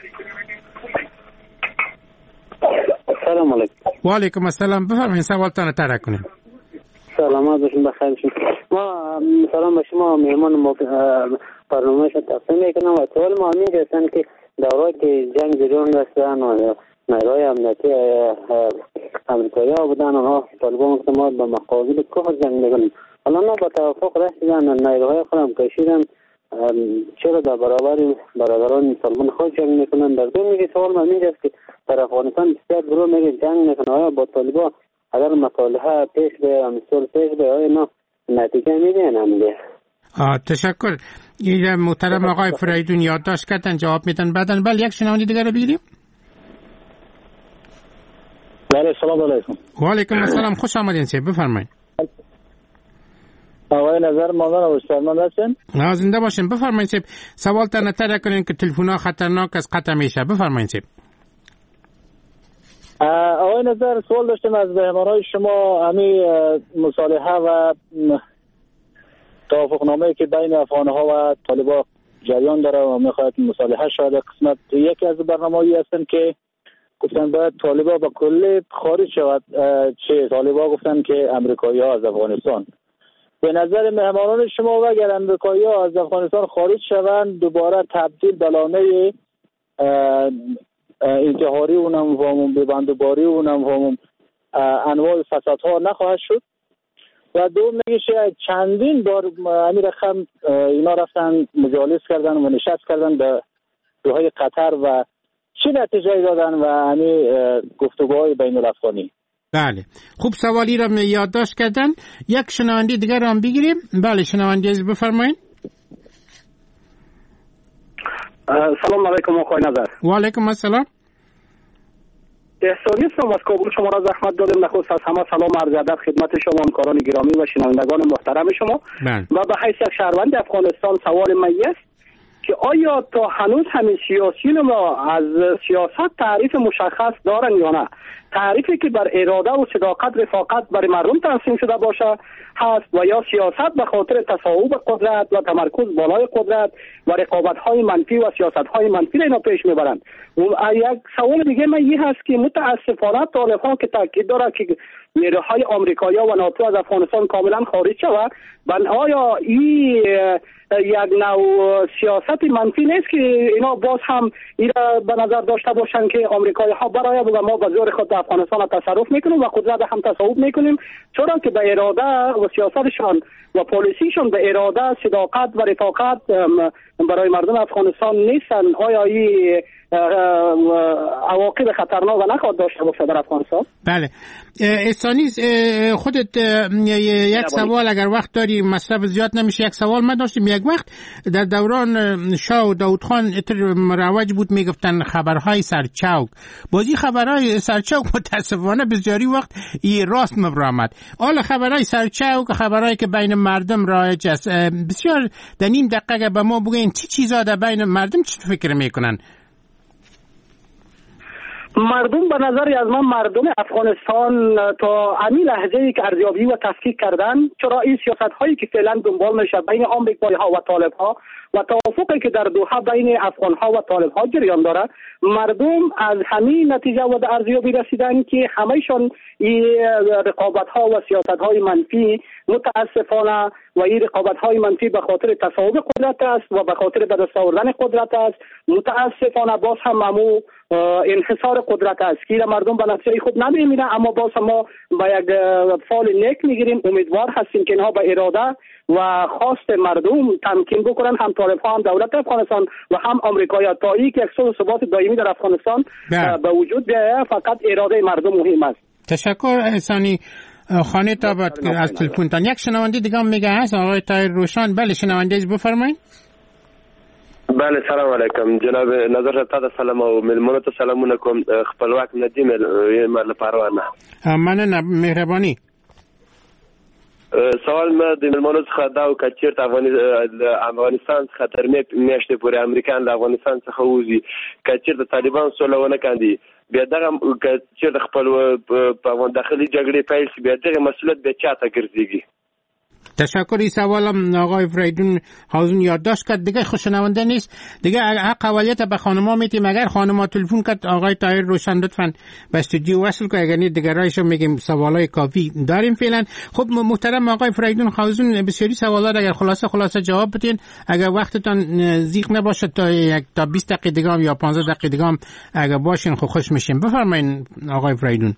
سلام علیکم. و علیکم السلام، بفرمایید سوالتان طرح کنید. سلامت باشین، بخیر باشین. ما سلام به شما مهمان ما برنامه‌اش تقدیم میکنم و سوال ما همین هستن که دوره‌ای که جنگ جریان داشتن و نیروهای امنیتی امریکایی‌ها بودن، اونها طالبان ما به مقابل کفر جنگ میکنن. حالا ما با توافق رسیدن، نیروهای خودم کشیدن، چرا در برابر برادران طالبان خود جنگ میکنن؟ در دو میگه سوال من اینجاست که در افغانستان بسیار گروه میگه جنگ میکنه، آیا با طالبان اگر مصالحه پیش به امثال پیش به آیا نه نتیجه میدین هم دیگه؟ آه تشکر. این محترم آقای فریدون یادداشت کردن، جواب میدن بعدن. بله یک شنونده دیگر رو بگیریم. بله سلام علیکم. و علیکم السلام، خوش آمدین صاحب بفرمایید. آقای نظر مامان استادمان هستن؟ نه زنده باشین، بفرمایید صاحب. سوال تا نتر کنین که تلفن‌ها خطرناک از قطع میشه. بفرمایید صاحب. آقای نظر سوال داشتم از مهمانای شما، همین مصالحه و توافقنامه‌ای که بین افغان‌ها و طالبان جریان داره و می‌خواد مصالحه شده، قسمت یکی از برنامه‌ای هستن که گفتن باید طالبان با کل خارج شود. چه طالبان گفتن که امریکایی‌ها از افغانستان. به نظر مهمانان شما و اگر امریکایی‌ها از افغانستان خارج شوند دوباره تبدیل به لانه انتحاری اونم و ببندوباری اونم و انواع فسادها نخواهد شد. و دوم میگه چندین بار امیر رقم اینا رفتن مجالس کردن و نشست کردن به روهای قطر و چه نتیجه دادن و همین گفتگوهای بین الافغانی. بله خوب سوالی را یادداشت کردن. یک شنونده دیگر را هم بگیریم. بله شنونده عزیز بفرمایید. سلام علیکم آقای نظر. و علیکم السلام. احسانی هستم از کابل، شما را زحمت دادم. نخست از همه سلام عرض ادب خدمت شما همکاران گرامی و شنوندگان محترم شما. بله. و به حیث یک شهروند افغانستان سوال من است که آیا تا هنوز همین سیاسیون ما از سیاست تعریف مشخص دارن یا نه؟ تعریفی که بر اراده و صداقت رفاقت برای مردم ترسیم شده باشه هست و یا سیاست به خاطر تصاحب قدرت و تمرکز بالای قدرت و رقابت‌های منفی و سیاست‌های منفی را اینا پیش میبرند. یک سوال دیگه من این هست که متاسفانه طالبان که تاکید داره که نیروهای آمریکایی و ناتو از افغانستان کاملا خارج شود، بل آیا این یک نوع سیاست منفی نیست که اینا باز هم این را به نظر داشته باشند که آمریکایی ها برای و ما به زور خود افغانستان تصرف میکنیم و قدرت هم تصاحب میکنیم، چرا که به اراده و سیاستشان و پالیسیشان به اراده صداقت و رفاقت برای مردم افغانستان نیستن؟ آیا این عواقب خطرناک و نخواهد داشته باشه در افغانستان. بله احسانی خودت یک سوال اگر وقت داری، مصرف زیاد نمیشه، یک سوال من داشتم. یک وقت در دوران شاه و داود خان مروج بود میگفتن خبرهای سرچوک، بازی خبرهای سرچوک متاسفانه بسیاری وقت ای راست مبرامد. حالا خبرهای سرچوک خبرهایی که بین مردم رایج است، بسیار در نیم دقیقه به ما بگین چی چیزا در بین مردم چی فکر میکنن؟ مردم به نظری از من مردم افغانستان تا همین لحظه‌ای که ارزیابی و تفکیک کردن، چرا این سیاست هایی که فعلا دنبال میشه بین آمریکایی ها و طالب ها و توافقی که در دوحه بین افغان ها و طالب ها جریان داره، مردم از همین نتیجه و در ارزیابی رسیدن که همهشان این رقابت ها و سیاست های منفی متاسفانه و این رقابت های منفی به خاطر تصاحب قدرت است و به خاطر به دست آوردن قدرت است. متاسفانه باز هم ممو انحصار قدرت است که مردم به نتیجه خوب نمیبینن، اما باز هم ما با یک فال نیک میگیریم. امیدوار هستیم که اینها به اراده و خواست مردم تمکین بکنن، هم طالب ها هم دولت افغانستان و هم آمریکایی‌ها، تا اینکه یک صلح و ثبات دائمی در افغانستان به وجود بیاید. فقط اراده مردم مهم است. تشکر احسانی خانه تابت از تلفنتان. یک شنونده دیگه هم میگه هست آقای طاهر روشن. بله شنونده از بفرمایید. بله سلام علیکم جناب نظر تا سلام او ملمنو ته سلامونه کوم. خپلواک ندیم مل پروانه مننه مهرباني. سوال ما د ملمنو څخه دا او کچیر افغانستان خطر میاشته پورې امریکایان د افغانستان څخه وځي، کچیر د طالبان سولونه کاندي بیا دغه کچیر د خپل په داخلي جګړې پیل شي، بیا دغه مسئولیت به چاته ګرځيږي؟ تشکر. این سوالم آقای فریدون هاوزون یادداشت کرد، دیگه خوشنونده نیست دیگه. حق اولیت به خانم‌ها میتیم، اگر خانم‌ها تلفن کرد آقای طاهر روشن لطفاً به استودیو وصل کنه، اگر نه دیگه رایشو میگیم سوالای کافی داریم فعلا. خب محترم آقای فریدون هاوزون بسیاری سوالات اگر خلاصه خلاصه جواب بدین، اگر وقتتان زیغ نباشه تا یک تا بیست دقیقه دیگه هم یا پانزده دقیقه دیگه هم اگر باشین خب خوش میشیم. بفرمایید آقای فریدون.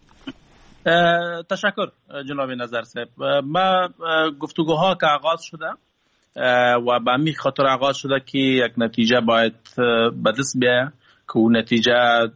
تشکر جناب نظر صاحب. ما گفتگوها که آغاز شده و به همین خاطر آغاز شده که یک نتیجه باید به دست بیاید که اون نتیجه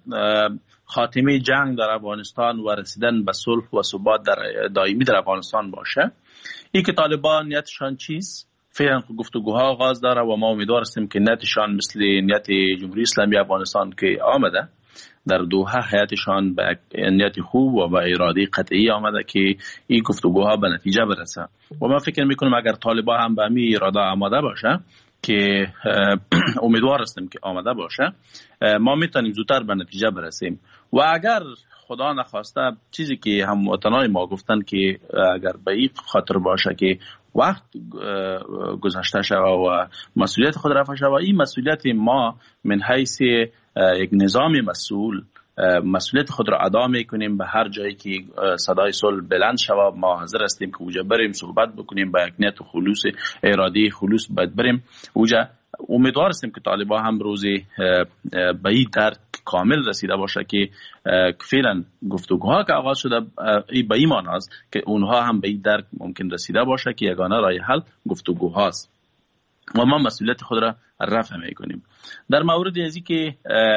خاتمه جنگ در افغانستان و رسیدن به صلح و ثبات در دائمی در افغانستان باشه. این که طالبان نیتشان چیست؟ فعلا گفتگوها آغاز داره و ما امیدوار هستیم که نیتشان مثل نیت جمهوری اسلامی افغانستان که آمده در دوحه حیاتشان به نیت خوب و به اراده قطعی آمده که این گفتگوها به نتیجه برسه و من فکر میکنم اگر طالبان هم به همین اراده آماده باشه که امیدوار هستیم که آماده باشه، ما میتونیم زودتر به نتیجه برسیم. و اگر خدا نخواسته چیزی که هموطنان ما گفتن که اگر به این خاطر باشه که وقت گذشته شود و مسئولیت خود رفع شود، این مسئولیت ما من حیث یک نظام مسئول مسئولیت خود را ادا میکنیم. به هر جایی که صدای صلح بلند شود ما حاضر هستیم که اوجا بریم صحبت بکنیم، با یک نیت خلوص اراده خلوص باید بریم اوجا. امیدوار هستیم که طالبان هم روزی به این درک کامل رسیده باشه که فعلا گفتگوها که آغاز شده به این معنی است که اونها هم به این درک ممکن رسیده باشه که یگانه راه حل گفتگوهاست و ما مسئولیت خود را رفع میکنیم. در مورد ازی که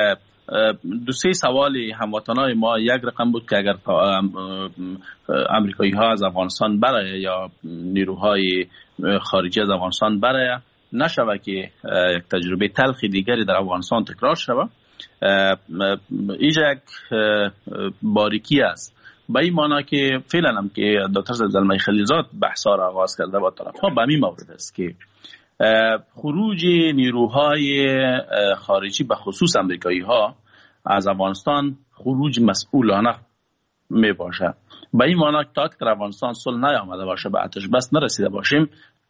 دو سه سوال هموطنان ما، یک رقم بود که اگر امریکایی ها از افغانستان برای یا نیروهای خارجی از افغانستان برای نشوه که یک تجربه تلخی دیگری در افغانستان تکرار شوه، اینجا یک باریکی است. به این معنی که فعلا هم که دکتر زلمه خلیلزاد بحثا را آغاز کرده با طرف ها به این مورد است که خروج نیروهای خارجی به خصوص امریکایی ها از افغانستان خروج مسئولانه می باشه. به این معنی تا که در افغانستان صلح نیامده باشه، به آتش بس نرسیده باشیم،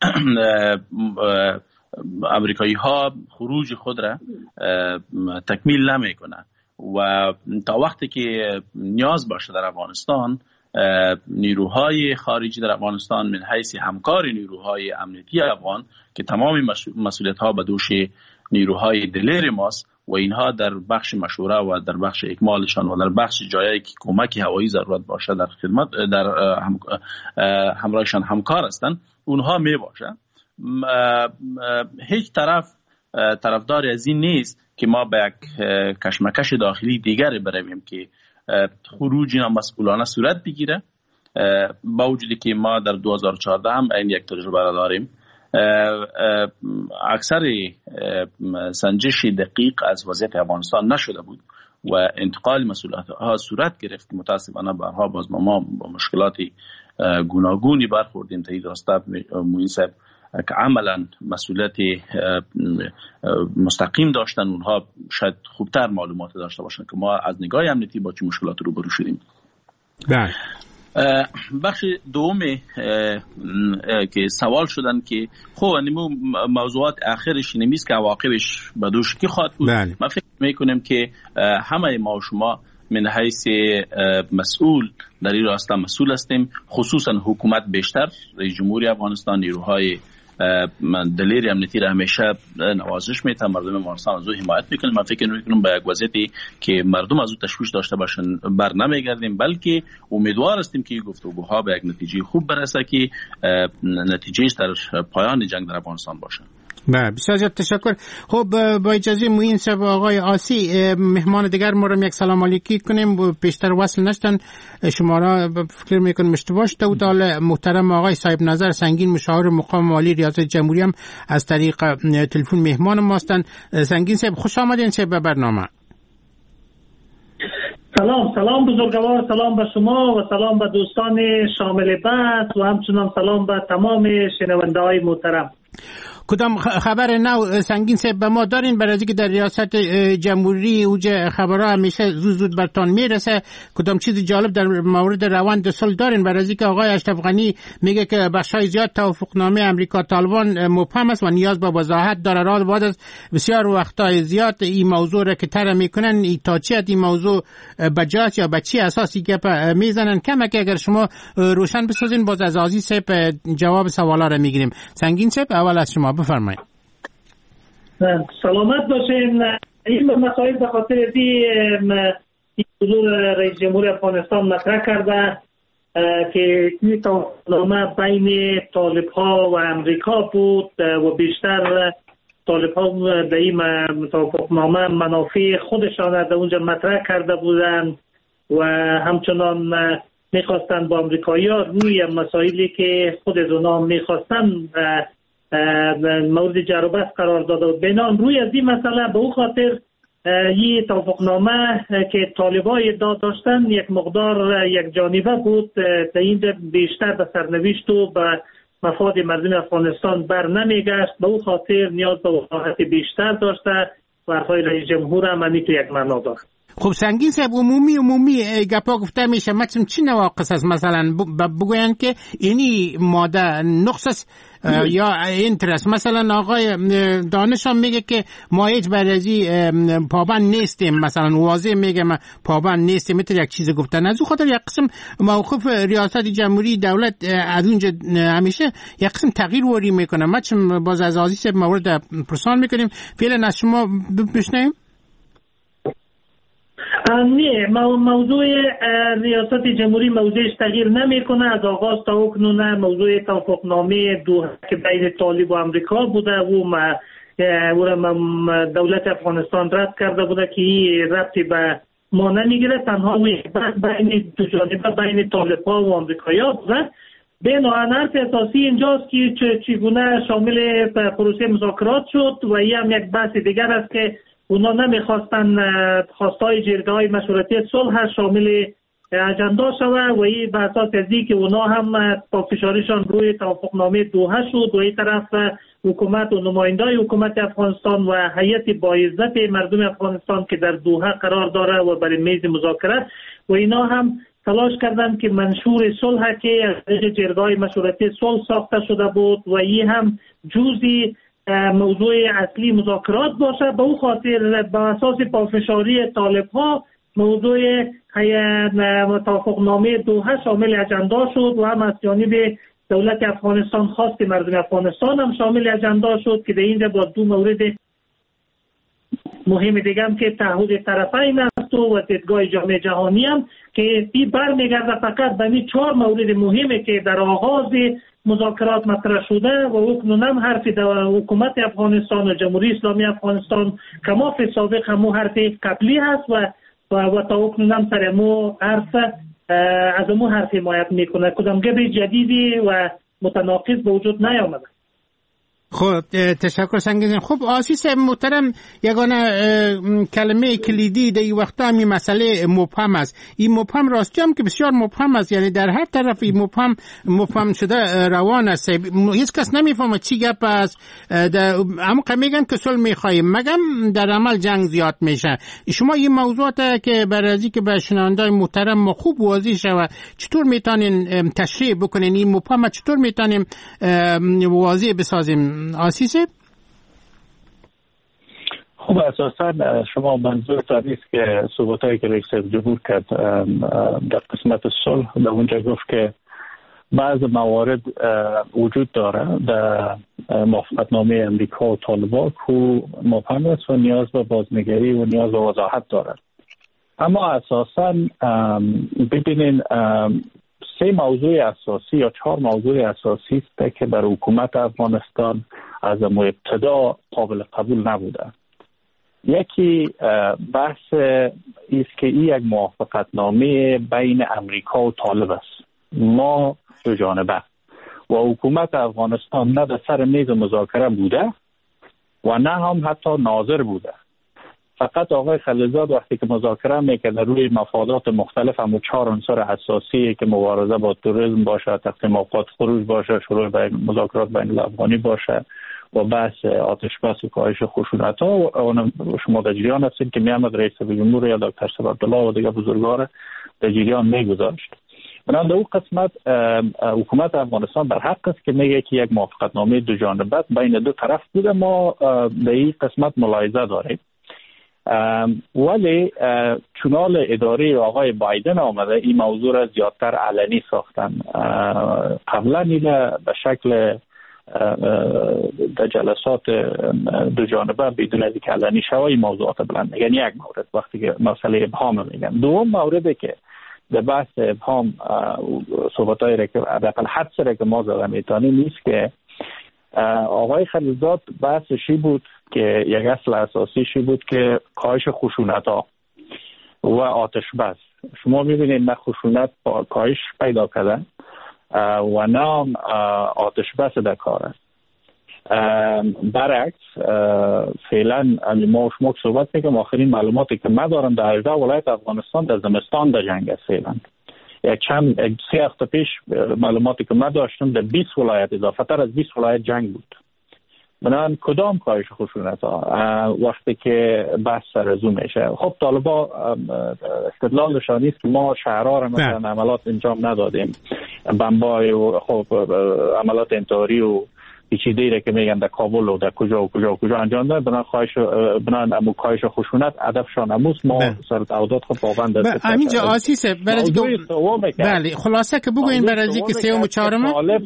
امریکایی ها خروج خود را تکمیل نمی کنه و تا وقتی که نیاز باشه در افغانستان نیروهای خارجی در افغانستان من حیث همکار نیروهای امنیتی افغان که تمام مسئولیت ها به دوش نیروهای دلیر ماست و اینها در بخش مشوره و در بخش اکمالشان و در بخش جایی که کمک هوایی ضرورت باشه در خدمت در هم همراهشان همکار هستند، اونها می باشه. هیچ طرف طرفدار از این نیست که ما به یک کشمکش داخلی دیگر برویم که خروج نامسئولانه صورت بگیره، با وجودی که ما در دو هزار و چهارده هم این یک تجربه را داریم. اکثر سنجش دقیق از وضعیت افغانستان نشده بود و انتقال مسئولیت ها صورت گرفت. متاسفانه برها باز ما با مشکلات گوناگونی برخوردیم. تا این راسته موین صاحب که عملا مسئولیت مستقیم داشتن، اونها شاید خوبتر معلومات داشته باشن که ما از نگاه امنیتی با چه مشکلات روبرو شدیم. بله. بخش دوم که سوال شدن که خب نمو موضوعات آخرش نمیست که عواقبش بدوش کی خواهد بود. بله. من فکر میکنم که همه ما و شما من حیث مسئول در این راسته مسئول هستیم، خصوصا حکومت بیشتر، رئیس جمهوری افغانستان، نیروهای دلیر امنیتی را همیشه نوازش میتن، مردم افغانستان از او حمایت میکنن. من فکر میکنم به یک وضعیتی که مردم از او تشویش داشته باشن بر نمیگردیم، بلکه امیدوار هستیم که گفتگوها به یک نتیجه خوب برسه که نتیجهش در پایان جنگ در افغانستان باشه. بله، بسیار زیاد تشکر. خب با اجازه موین صاحب، آقای آسی، مهمان دیگر ما رو یک سلام علیکی کنیم، بیشتر وصل نشدن، شما را فکر میکنم اشتباه شده بود. حالا محترم آقای صاحب نظر سنگین، مشاور مقام مالی ریاست جمهوری هم از طریق تلفن مهمان ما هستند. سنگین صاحب خوش آمدین صاحب به برنامه. سلام سلام بزرگوار، سلام به شما و سلام به دوستان شامل بحث و همچنان سلام به تمام شنونده های محترم. کدام خبر نو سنگین صاحب به ما دارین؟ برای اینکه در ریاست جمهوری اوج خبرها همیشه زود زود برتان میرسه. کدام چیز جالب در مورد روند صلح دارین؟ برای اینکه آقای اشرف غنی میگه که بخشای زیاد توافقنامه امریکا طالبان مبهم است و نیاز به وضاحت داره. راه بعد از بسیار وقتای زیاد این موضوع را که طرح میکنن، تا چه این موضوع بجاست یا به چی اساسی گپ میزنن؟ کمک اگر شما روشن بسازین باز از عزیز صاحب جواب سوالا را میگیریم. سنگین صاحب اول از شما بفرمایید. سلامت باشین. این مسائل به خاطر این حضور رئیس جمهور افغانستان مطرح کرده که این توافقنامه بین طالب ها و امریکا بود و بیشتر طالب ها در این توافقنامه منافع خودشان در اونجا مطرح کرده بودند و همچنان میخواستن با امریکایی ها روی مسائلی که خود از اونا میخواستن مورد جر و بحث قرار داده و بنان روی از این مسئله به او خاطر یه توافقنامه که طالبای ادعا داشتن یک مقدار یک جانبه بود، در اینجا بیشتر به سرنوشت و به مفاد مردم افغانستان بر نمیگشت. به او خاطر نیاز به وضاحت بیشتر داشته و حرفای رئیس جمهور هم همین تو یک معنا داشت. خب سنگین صاحب، عمومی عمومی گپا گفته میشه، مثلا چی نواقص است؟ مثلا بگوین که اینی ماده نقص یا اینترست. مثلا آقای دانش هم میگه که ما هیچ برازی پابند نیستیم، مثلا واضح میگه ما پابند نیستیم، مثل یک چیز گفتن. از اون خاطر یک قسم موقف ریاست جمهوری دولت از اونجا همیشه یک قسم تغییر وری میکنه. ما چون باز از عزیز صاحب مورد پرسان میکنیم، فعلا از شما بشنویم. نه، موضوع ریاست جمهوری موضوعش تغییر نمیکنه. از آغاز تا اکنون موضوع توافقنامه دوحه که بین طالب و امریکا بوده و دولت افغانستان رد کرده بوده که این ربطی به ما نمیگیره، تنها بین دو جانبه بین طالب ها و امریکایی ها بوده. بنابراین حرف اساسی اینجاست که چگونه شامل پروسه مذاکرات شد و این هم یک بحث دیگر است که اونا نمیخواستن خواستای جرگه های مشورتی صلح شامل اجندا شود و این به اساس ازی که اونا هم پافشاریشان روی توافقنامه دوحه شد و این طرف حکومت و نماینده حکومت افغانستان و هیئت باعزت مردم افغانستان که در دوحه قرار داره و برای میز مذاکرات و اینا هم تلاش کردن که منشور صلح که از جرگه های مشورتی صلح ساخته شده بود و این هم جزئی موضوع اصلی مذاکرات باشه. به او خاطر به اساس پافشاری طالب ها موضوع توافقنامه دوحه شامل اجندا شد و هم از جانب دولت افغانستان خواست که مردم افغانستان هم شامل اجندا شد که در اینجا با دو مورد مهم دیگه هم که تعهد طرفین است ناتو و دیدگاه جامعه جهانی هم که این برمیگرده فقط به این چهار مورد مهمی که در آغاز مذاکرات مطرح شده و اکنون هم حرف حکومت افغانستان و جمهوری اسلامی افغانستان کما فی سابق همو حرف قبلی هست و و, و تا اکنون هم سر امو حرف از امو حرف حمایت میکنه. کدام گپ جدیدی و متناقض به وجود نیامده. خب تشکر سنگین. خب آسیس محترم، یگانه کلمه کلیدی در این وقتا همین مسئله مبهم است. این مبهم راستی هم که بسیار مبهم است، یعنی در هر طرف این مبهم مبهم شده روان است، هیچ کس نمیفهمه چی گپ است. اما میگن که صلح میخوایم مگم در عمل جنگ زیاد میشه. شما این موضوعات که برازی که به شنوندای محترم خوب واضح شود، چطور میتونین تشریح بکنین این مبهم، چطور میتونیم واضح بسازیم آسیسه؟ خب اساسا شما منظورتان نیست که صحبتایی که رئیس جمهور کرد در قسمت صلح در اونجا گفت که بعض موارد وجود داره در موافقتنامه امریکا و طالبان که مبهم است و نیاز به بازنگری و نیاز به وضاحت داره. اما اساسا ببینین سه موضوع اساسی یا چهار موضوع اساسی است که برای حکومت افغانستان از ابتدا قابل قبول نبوده. یکی بحث است که این یک موافقتنامه بین امریکا و طالب است، ما دو جانبه، و حکومت افغانستان نه در سر میز مذاکره بوده و نه هم حتی ناظر بوده. فقط آقای خلیلزاد وقتی که مذاکره میکنه روی مفادات مختلف هم چهار عنصر اساسی که مبارزه با تروریسم باشه، تقسیم اوقات خروج باشه، شروع به مذاکرات بین الافغانی باشه و بحث آتش بس و کاهش خشونت ها، و شما در جریان هستید که میامد رئیس جمهور یا دکتر صاحب عبدالله و دیگه بزرگوار در جریان میگذاشت. بنابراین در اون قسمت حکومت افغانستان بر حق است که میگه که یک موافقتنامه دو جانبه بین دو طرف بوده. ما در این قسمت ملاحظه داریم، ولی چونال اداره آقای بایدن آمده این موضوع را زیادتر علنی ساختن. قبلا این به شکل در جلسات دو جانبه بدون از اینکه علنی شود این موضوعات بلند میگن. یک مورد وقتی که مسئله ابهام میگن. دوم موردی که در بحث ابهام صحبتایی را که حداقل حدس را که ما زده میتونیم نیست که آقای خلیلزاد بحثشی بود که یک اصل اساسیشی بود که کاهش خشونت ها و آتش بس. شما میبینید نه خشونت کاهش پیدا کردن و نه آتش بس در کار است. برعکس فعلا ما شما صحبت میکنم، آخرین معلوماتی که من دارم در هجده ولایت افغانستان در زمستان در جنگ است. فعلا یک چند سه هفته پیش معلوماتی که من داشتم در بیست ولایت اضافه تر از بیست ولایت جنگ بود. بنابراین کدام کاهش خشونت ها وقتی که بحث سرزو میشه؟ خب طالبا استدلالشان نیست که ما شهرها را مثلا عملات انجام ندادیم، بمبای و خب عملات انتحاری و پیچیده‌ای را که میگن در کابل و در کجا و کجا و کجا انجام دادن. بنابراین کاهش بنابراین امو کاهش خشونت هدفشان اموس ما سر تعهدات خب پابند است. همینجا آسیسه برای بله خلاصه که بگوین برای که سوم و چهارم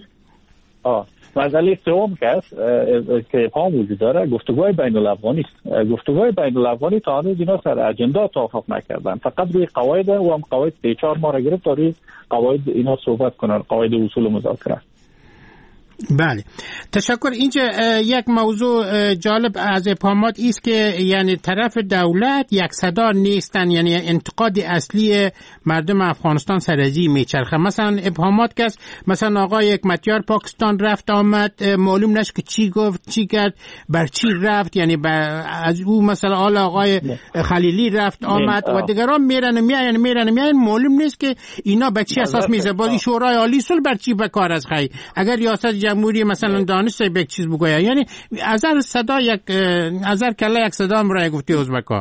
آه مسئله سوم که است که ابهام وجود داره گفتگوهای بین الافغانی است. گفتگوهای بین الافغانی تا هنوز اینا سر اجندا توافق نکردن، فقط روی قواعد و هم قواعد سه چهار ماه را گرفت تا روی قواعد اینا صحبت کنن، قواعد اصول مذاکره. بله تشکر. اینجا یک موضوع جالب از ابهامات است که یعنی طرف دولت یک صدا نیستن، یعنی انتقاد اصلی مردم افغانستان سرازی میچرخه. مثلا ابهامات که مثلا آقای حکمتیار پاکستان رفت آمد، معلوم نشد که چی گفت چی کرد، بر چی رفت، یعنی از او مثلا آل آقای خلیلی رفت آمد و دیگران میرن میاین میرن میاین معلوم نیست که اینا به چی اساس میزه. بازی شورای عالی صلح بر چی به کار از خی اگر ریاست جمهوری مثلا دانش به یک چیز بگوید، یعنی از هر صدا یک از هر کله یک صدا هم رای گفتی ازبکا.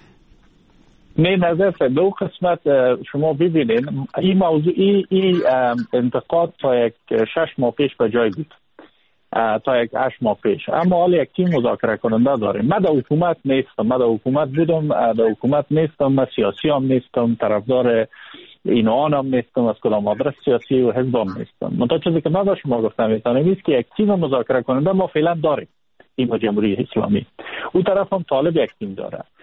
نه نظر دو قسمت شما ببینید این موضوع این ای انتقاد تا یک شش ماه پیش به جای بود، تا یک هشت ماه پیش، اما حالا یک تیم مذاکره کننده داریم. من در حکومت نیستم، من در حکومت بودم، در حکومت نیستم، من سیاسی هم نیستم، طرفدار اینوان هم نیستم، از کدام مدرسه سیاسی و حزب هم نیستم. منتها چیزی که من با شما گفتم میتونم است که یک تیم مذاکره کننده ما فعلا داریم، تیم جمهوری اسلامی. اون طرف هم طالب یک تیم داره.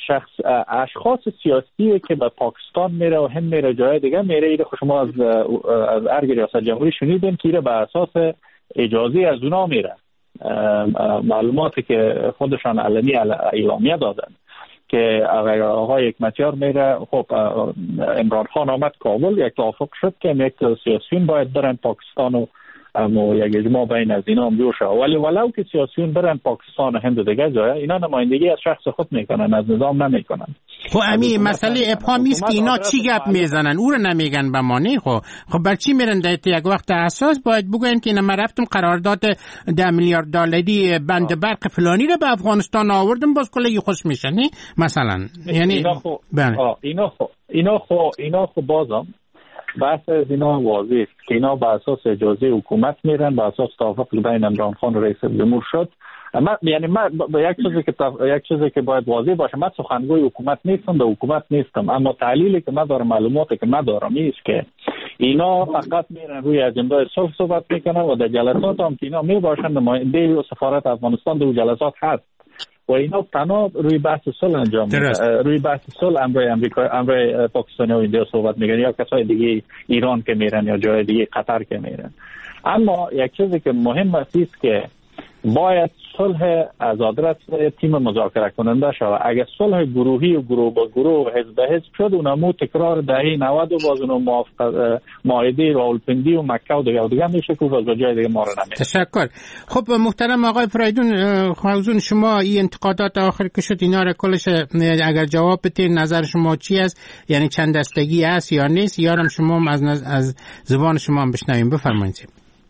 شخص اشخاص سیاسی که به پاکستان میره و هم میره جای دیگه میره، ایره شما از از ارگ ریاست جمهوری شنیدین که ایره به اساس اجازه از اونا میره. معلوماتی که خودشان علنی اعلامیه دادن که آقای حکمتیار میره، خب عمران خان آمد کابل، یک توافق شد که یک سیاسیون باید برن پاکستان و اما یک اجماع بین از اینا هم جور شد، ولی ولو که سیاسیون برن پاکستان و هند دیگه جای، اینا نمایندگی از شخص خود میکنن، از نظام نمیکنن. خب امی مسئله ابهام نیست که اینا چی گپ میزنن، او رو نمیگن به ما نه. خب خب بر چی میرن در یک وقت اساس باید بگن که اینا رفتم قرارداد ده میلیارد دلاری بند برق فلانی رو به افغانستان آوردم، باز کلی خوش میشن نه مثلا. یعنی اینا خب اینا خب اینا خب اینا خب بازم بحث از اینا واضح است که اینا به اساس اجازه حکومت میرن، به اساس توافق بین عمران خان و رئیس جمهور شد. اما یعنی من یک چیزی که تف... یک چیزی که باید واضح باشه، من سخنگوی حکومت نیستم، به حکومت نیستم، اما تحلیلی که من دارم، معلوماتی که من دارم است که اینا فقط میرن روی اجنده صلح صحبت میکنن و در جلسات هم که اینا میباشن نماینده سفارت افغانستان در جلسات هست و اینا تنها روی بحث صلح انجام میدن، روی بحث صلح امروی امریکا، امروی پاکستان و ایندیا صحبت میکنن، یا کسای دیگه ایران که میرن یا جای دیگه قطر که میرن. اما یک چیزی که مهم است که باید صلح از آدرس تیم مذاکره کننده شود. اگر صلح گروهی و گروه با گروه و حزب به حزب شد، اونمو تکرار دهه نود و باز اونو موافقت معاهده راولپندی و مکه و دیگه دیگه میشه که باز جای دیگه ما رو نمیشه. تشکر. خب محترم آقای فریدون خوزون، شما این انتقادات آخر که شد اینا رو کلش اگر جواب بدین، نظر شما چی است؟ یعنی چند دستگی است یا نیست؟ یارم شما از نز... از زبان شما هم بشنویم، بفرمایید.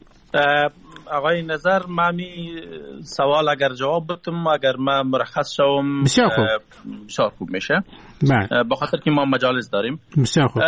آقای نظر، من می سوال اگر جواب بدم، اگر من مرخص شوم بسیار خوب بسیار خوب میشه، به خاطر که ما مجالس داریم. بسیار خوب.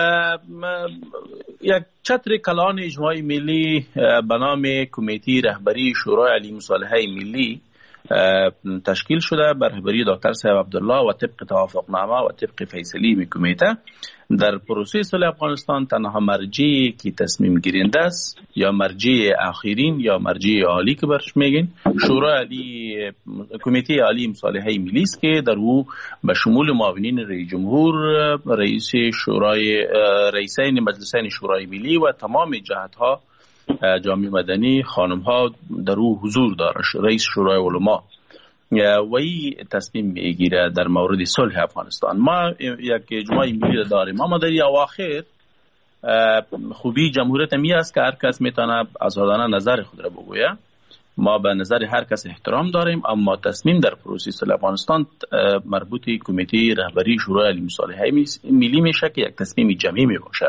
یک چتر کلان اجماعی ملی به نام کمیته رهبری شورای علی مصالحه ملی تشکیل شده بر رهبری دکتر صاحب عبدالله و طبق توافقنامه و طبق فیصله کمیته. در پروسه صلح افغانستان تنها مرجعی که تصمیم گیرنده است یا مرجع آخرین یا مرجع عالی که برش میگن شورای علی کمیته عالی مصالحه ملی است که در او به شمول معاونین رئیس جمهور، رئیس شورای رئیسین مجلسین شورای ملی و تمام جهت‌ها جامعه مدنی خانم ها در او حضور داره، رئیس شورای علما و ای تصمیم میگیره در مورد صلح افغانستان. ما یک اجماع ملی داریم، اما در اواخر خوبی جمهوریت می است که هر کس میتونه آزادانه نظر خود را بگویه. ما به نظر هر کس احترام داریم، اما تصمیم در پروسه صلح افغانستان مربوط کمیته رهبری شورای علی مصالحه ملی میشه که یک تصمیم جمعی می باشه.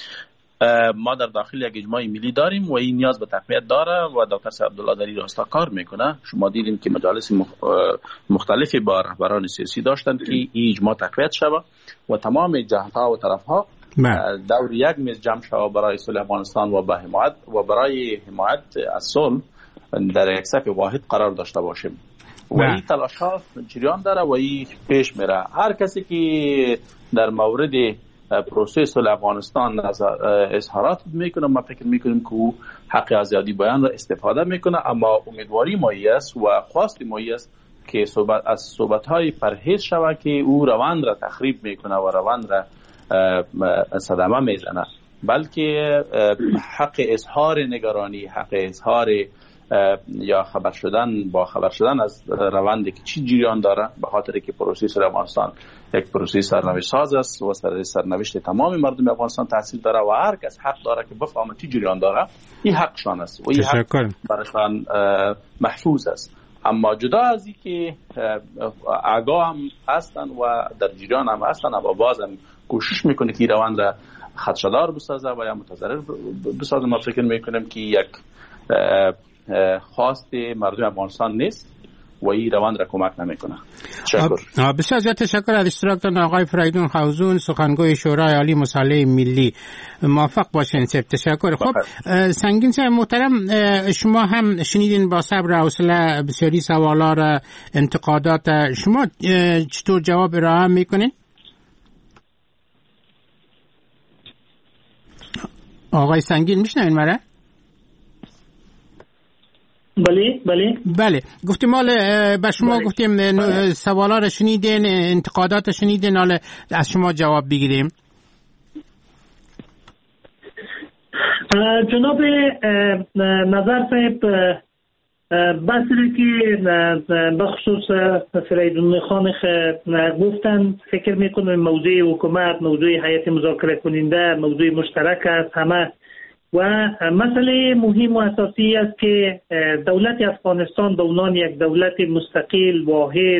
ما در داخل یک اجماع ملی داریم و این نیاز به تقویت داره و دکتر صاحب عبدالله در این راستا کار میکنه. شما دیدین که مجالس مختلفی با رهبران سیاسی داشتند که این اجماع تقویت شود و تمام جهت‌ها و طرف‌ها دور یک میز جمع شود برای صلح افغانستان و به حمایت و برای حمایت از صلح در یک صف واحد قرار داشته باشیم. و این تلاش‌ها جریان داره و این پیش میره. هر کسی که در مورد پروسه صلح افغانستان اظهارات میکنه، ما فکر میکنیم که او حق آزادی بیان را استفاده میکنه، اما امیدواری مایی است و خواست مایی است که صحبت از صحبت‌های پرهیز شود که او روند را تخریب میکنه و روند را صدمه میزنه، بلکه حق اظهار نگرانی، حق اظهار یا خبر شدن با خبر شدن از روندی که چی جریان داره، به خاطر که پروسه صلح افغانستان یک پروسه سرنوشت ساز است و سر سرنوشت تمام مردم افغانستان تاثیر داره و هر کس حق داره که بفهمه چی جریان داره. این حقشان است و این حق برایشان محفوظ است. اما جدا از این که آگاه هم هستن و در جریان هم هستن، اما باز هم کوشش میکنه که روند را خدشه‌دار بسازه و یا متضرر بسازه. ما فکر میکنیم که یک خواست مردم افغانستان نیست و این روند را کمک نمیکنه. تشکر. بسیار زیاد تشکر از اشتراکتان آقای فریدون خوزون، سخنگوی شورای عالی مصالحه ملی. موفق باشین. سب تشکر. خب سنگین صاحب محترم، شما هم شنیدین با صبر و حوصله بسیاری سوالا را، انتقادات شما چطور جواب ارائه میکنین؟ آقای سنگین میشنوین مرا؟ بله بله بله گفتیم مال به شما بله. گفتیم بله. سوالا رو شنیدین، انتقادات شنیدین، حالا از شما جواب بگیریم. جناب نظر صاحب بسیاری که بخصوص فریدون خان گفتن، فکر میکنم موضوع حکومت، موضوع هیئت مذاکره کننده موضوع مشترک است همه، و مسئله مهم و اساسی است که دولت افغانستان به عنوان یک دولت مستقل واحد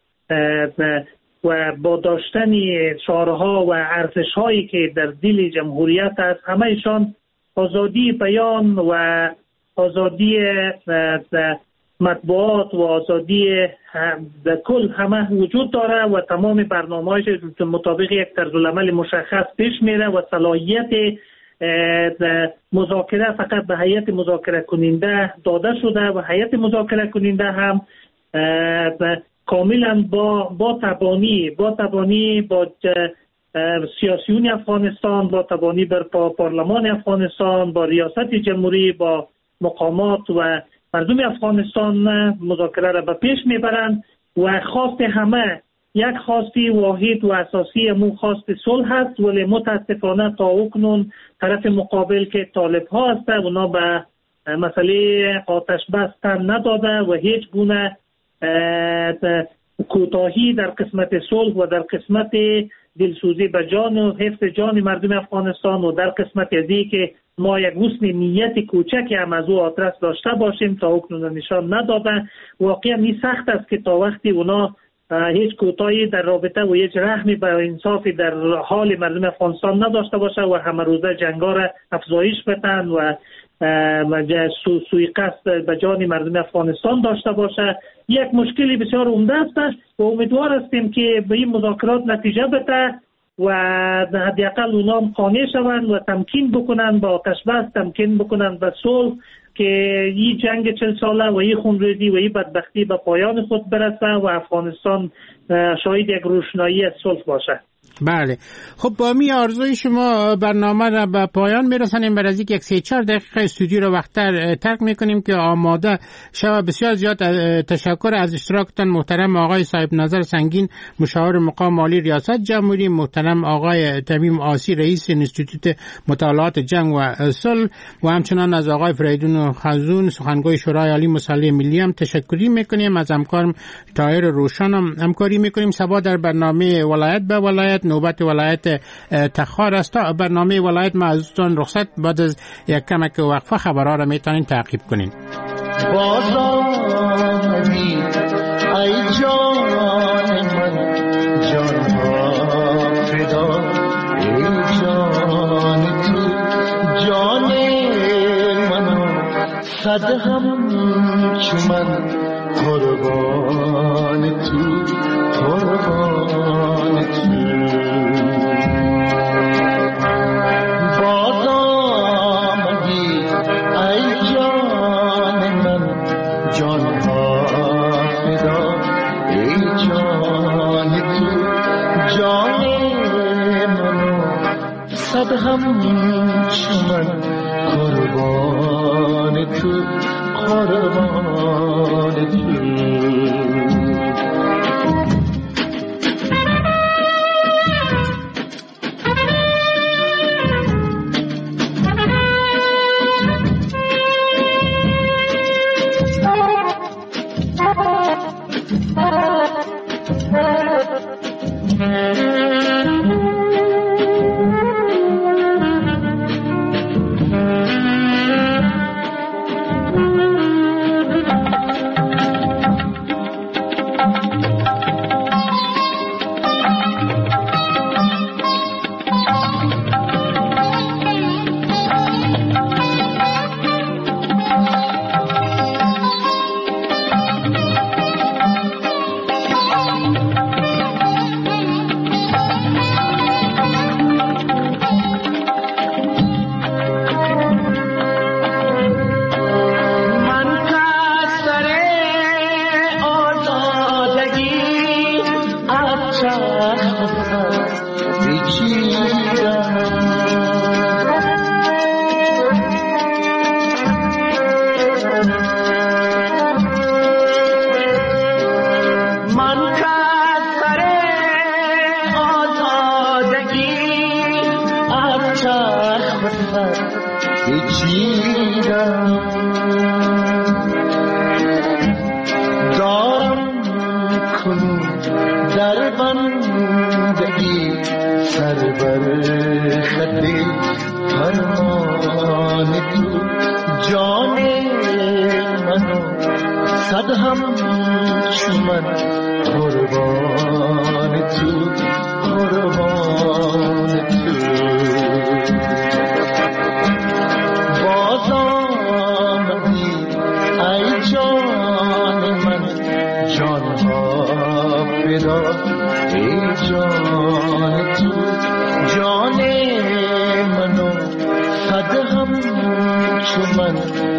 و با داشتن شعارها و ارزش‌هایی که در دل جمهوریت است، همه‌شان آزادی بیان و آزادی مطبوعات و آزادی کل همه وجود داره و تمام برنامه‌هاش مطابق یک طرزالعمل مشخص پیش میره و صلاحیت مذاکره فقط به هیئت مذاکره کننده داده شده و هیئت مذاکره کننده هم کاملا با با تبانی با تبانی با سیاسیون افغانستان، با تبانی بر پارلمان افغانستان، با ریاست جمهوری، با مقامات و مردم افغانستان مذاکره را به پیش میبرند و خواست همه یک خواستی واحد و اساسی مو خواست صلح است، ولی متاسفانه تا اکنون طرف مقابل که طالب ها هست اونا به مسئله آتش بستن نداده و هیچ گونه کوتاهی در قسمت صلح و در قسمت دلسوزی به جان و حفظ جان مردم افغانستان و در قسمت ازی که ما یک حسن نیت کوچکی هم از او آدرس داشته باشیم تا اکنون نشان ندادن. واقعا این سخت است که تا وقتی اونا هیچ کوتاهی در رابطه و هیچ رحمی به انصافی در حال مردم افغانستان نداشته باشه و همه روزه جنگا را افزایش بدن و سو سوی قصد به جان مردم افغانستان داشته باشه، یک مشکلی بسیار عمده است و امیدوار هستیم که به این مذاکرات نتیجه بده و حداقل اونا هم قانع شوند و تمکین بکنن با آتش بس، تمکین بکنن به صلح که این جنگ چل ساله و این خونریزی و این بدبختی به پایان خود برسه و افغانستان شاید یک روشنایی از صلح باشه. بله، خب با می آرزوی شما برنامه را به پایان میرسانیم. برای از یک سه چهار دقیقه استودیو را وقتر ترک میکنیم که آماده شود. بسیار زیاد تشکر از اشتراکتان محترم آقای صاحب نظر سنگین، مشاور مقام عالی ریاست جمهوری، محترم آقای تمیم آسی رئیس انستیتوت مطالعات جنگ و صلح و همچنان از آقای فریدون خزون سخنگوی شورای عالی مصالح ملی هم تشکری میکنیم. از همکارم طاهر روشن هم همکاری میکنیم. صبا در برنامه ولایت به ولایت نوبت ولایت تخار است. برنامه ولایت ما ازتون رخصت، بعد از یک کمک وقفه خبرها را میتونین تعقیب کنین. بازآمدی ای جان من، جان ها فدا ای جان تو، جان منو صد هم چو من قربان تو، قربان تو. صد هم چو من قربان تو، قربان تو. سر بر خط فرمان تو جان منو صد هم چومن قربان تو قربان تو باز آمدی ای جان من جانها فدا ای جان تو جان منو صد هم چومن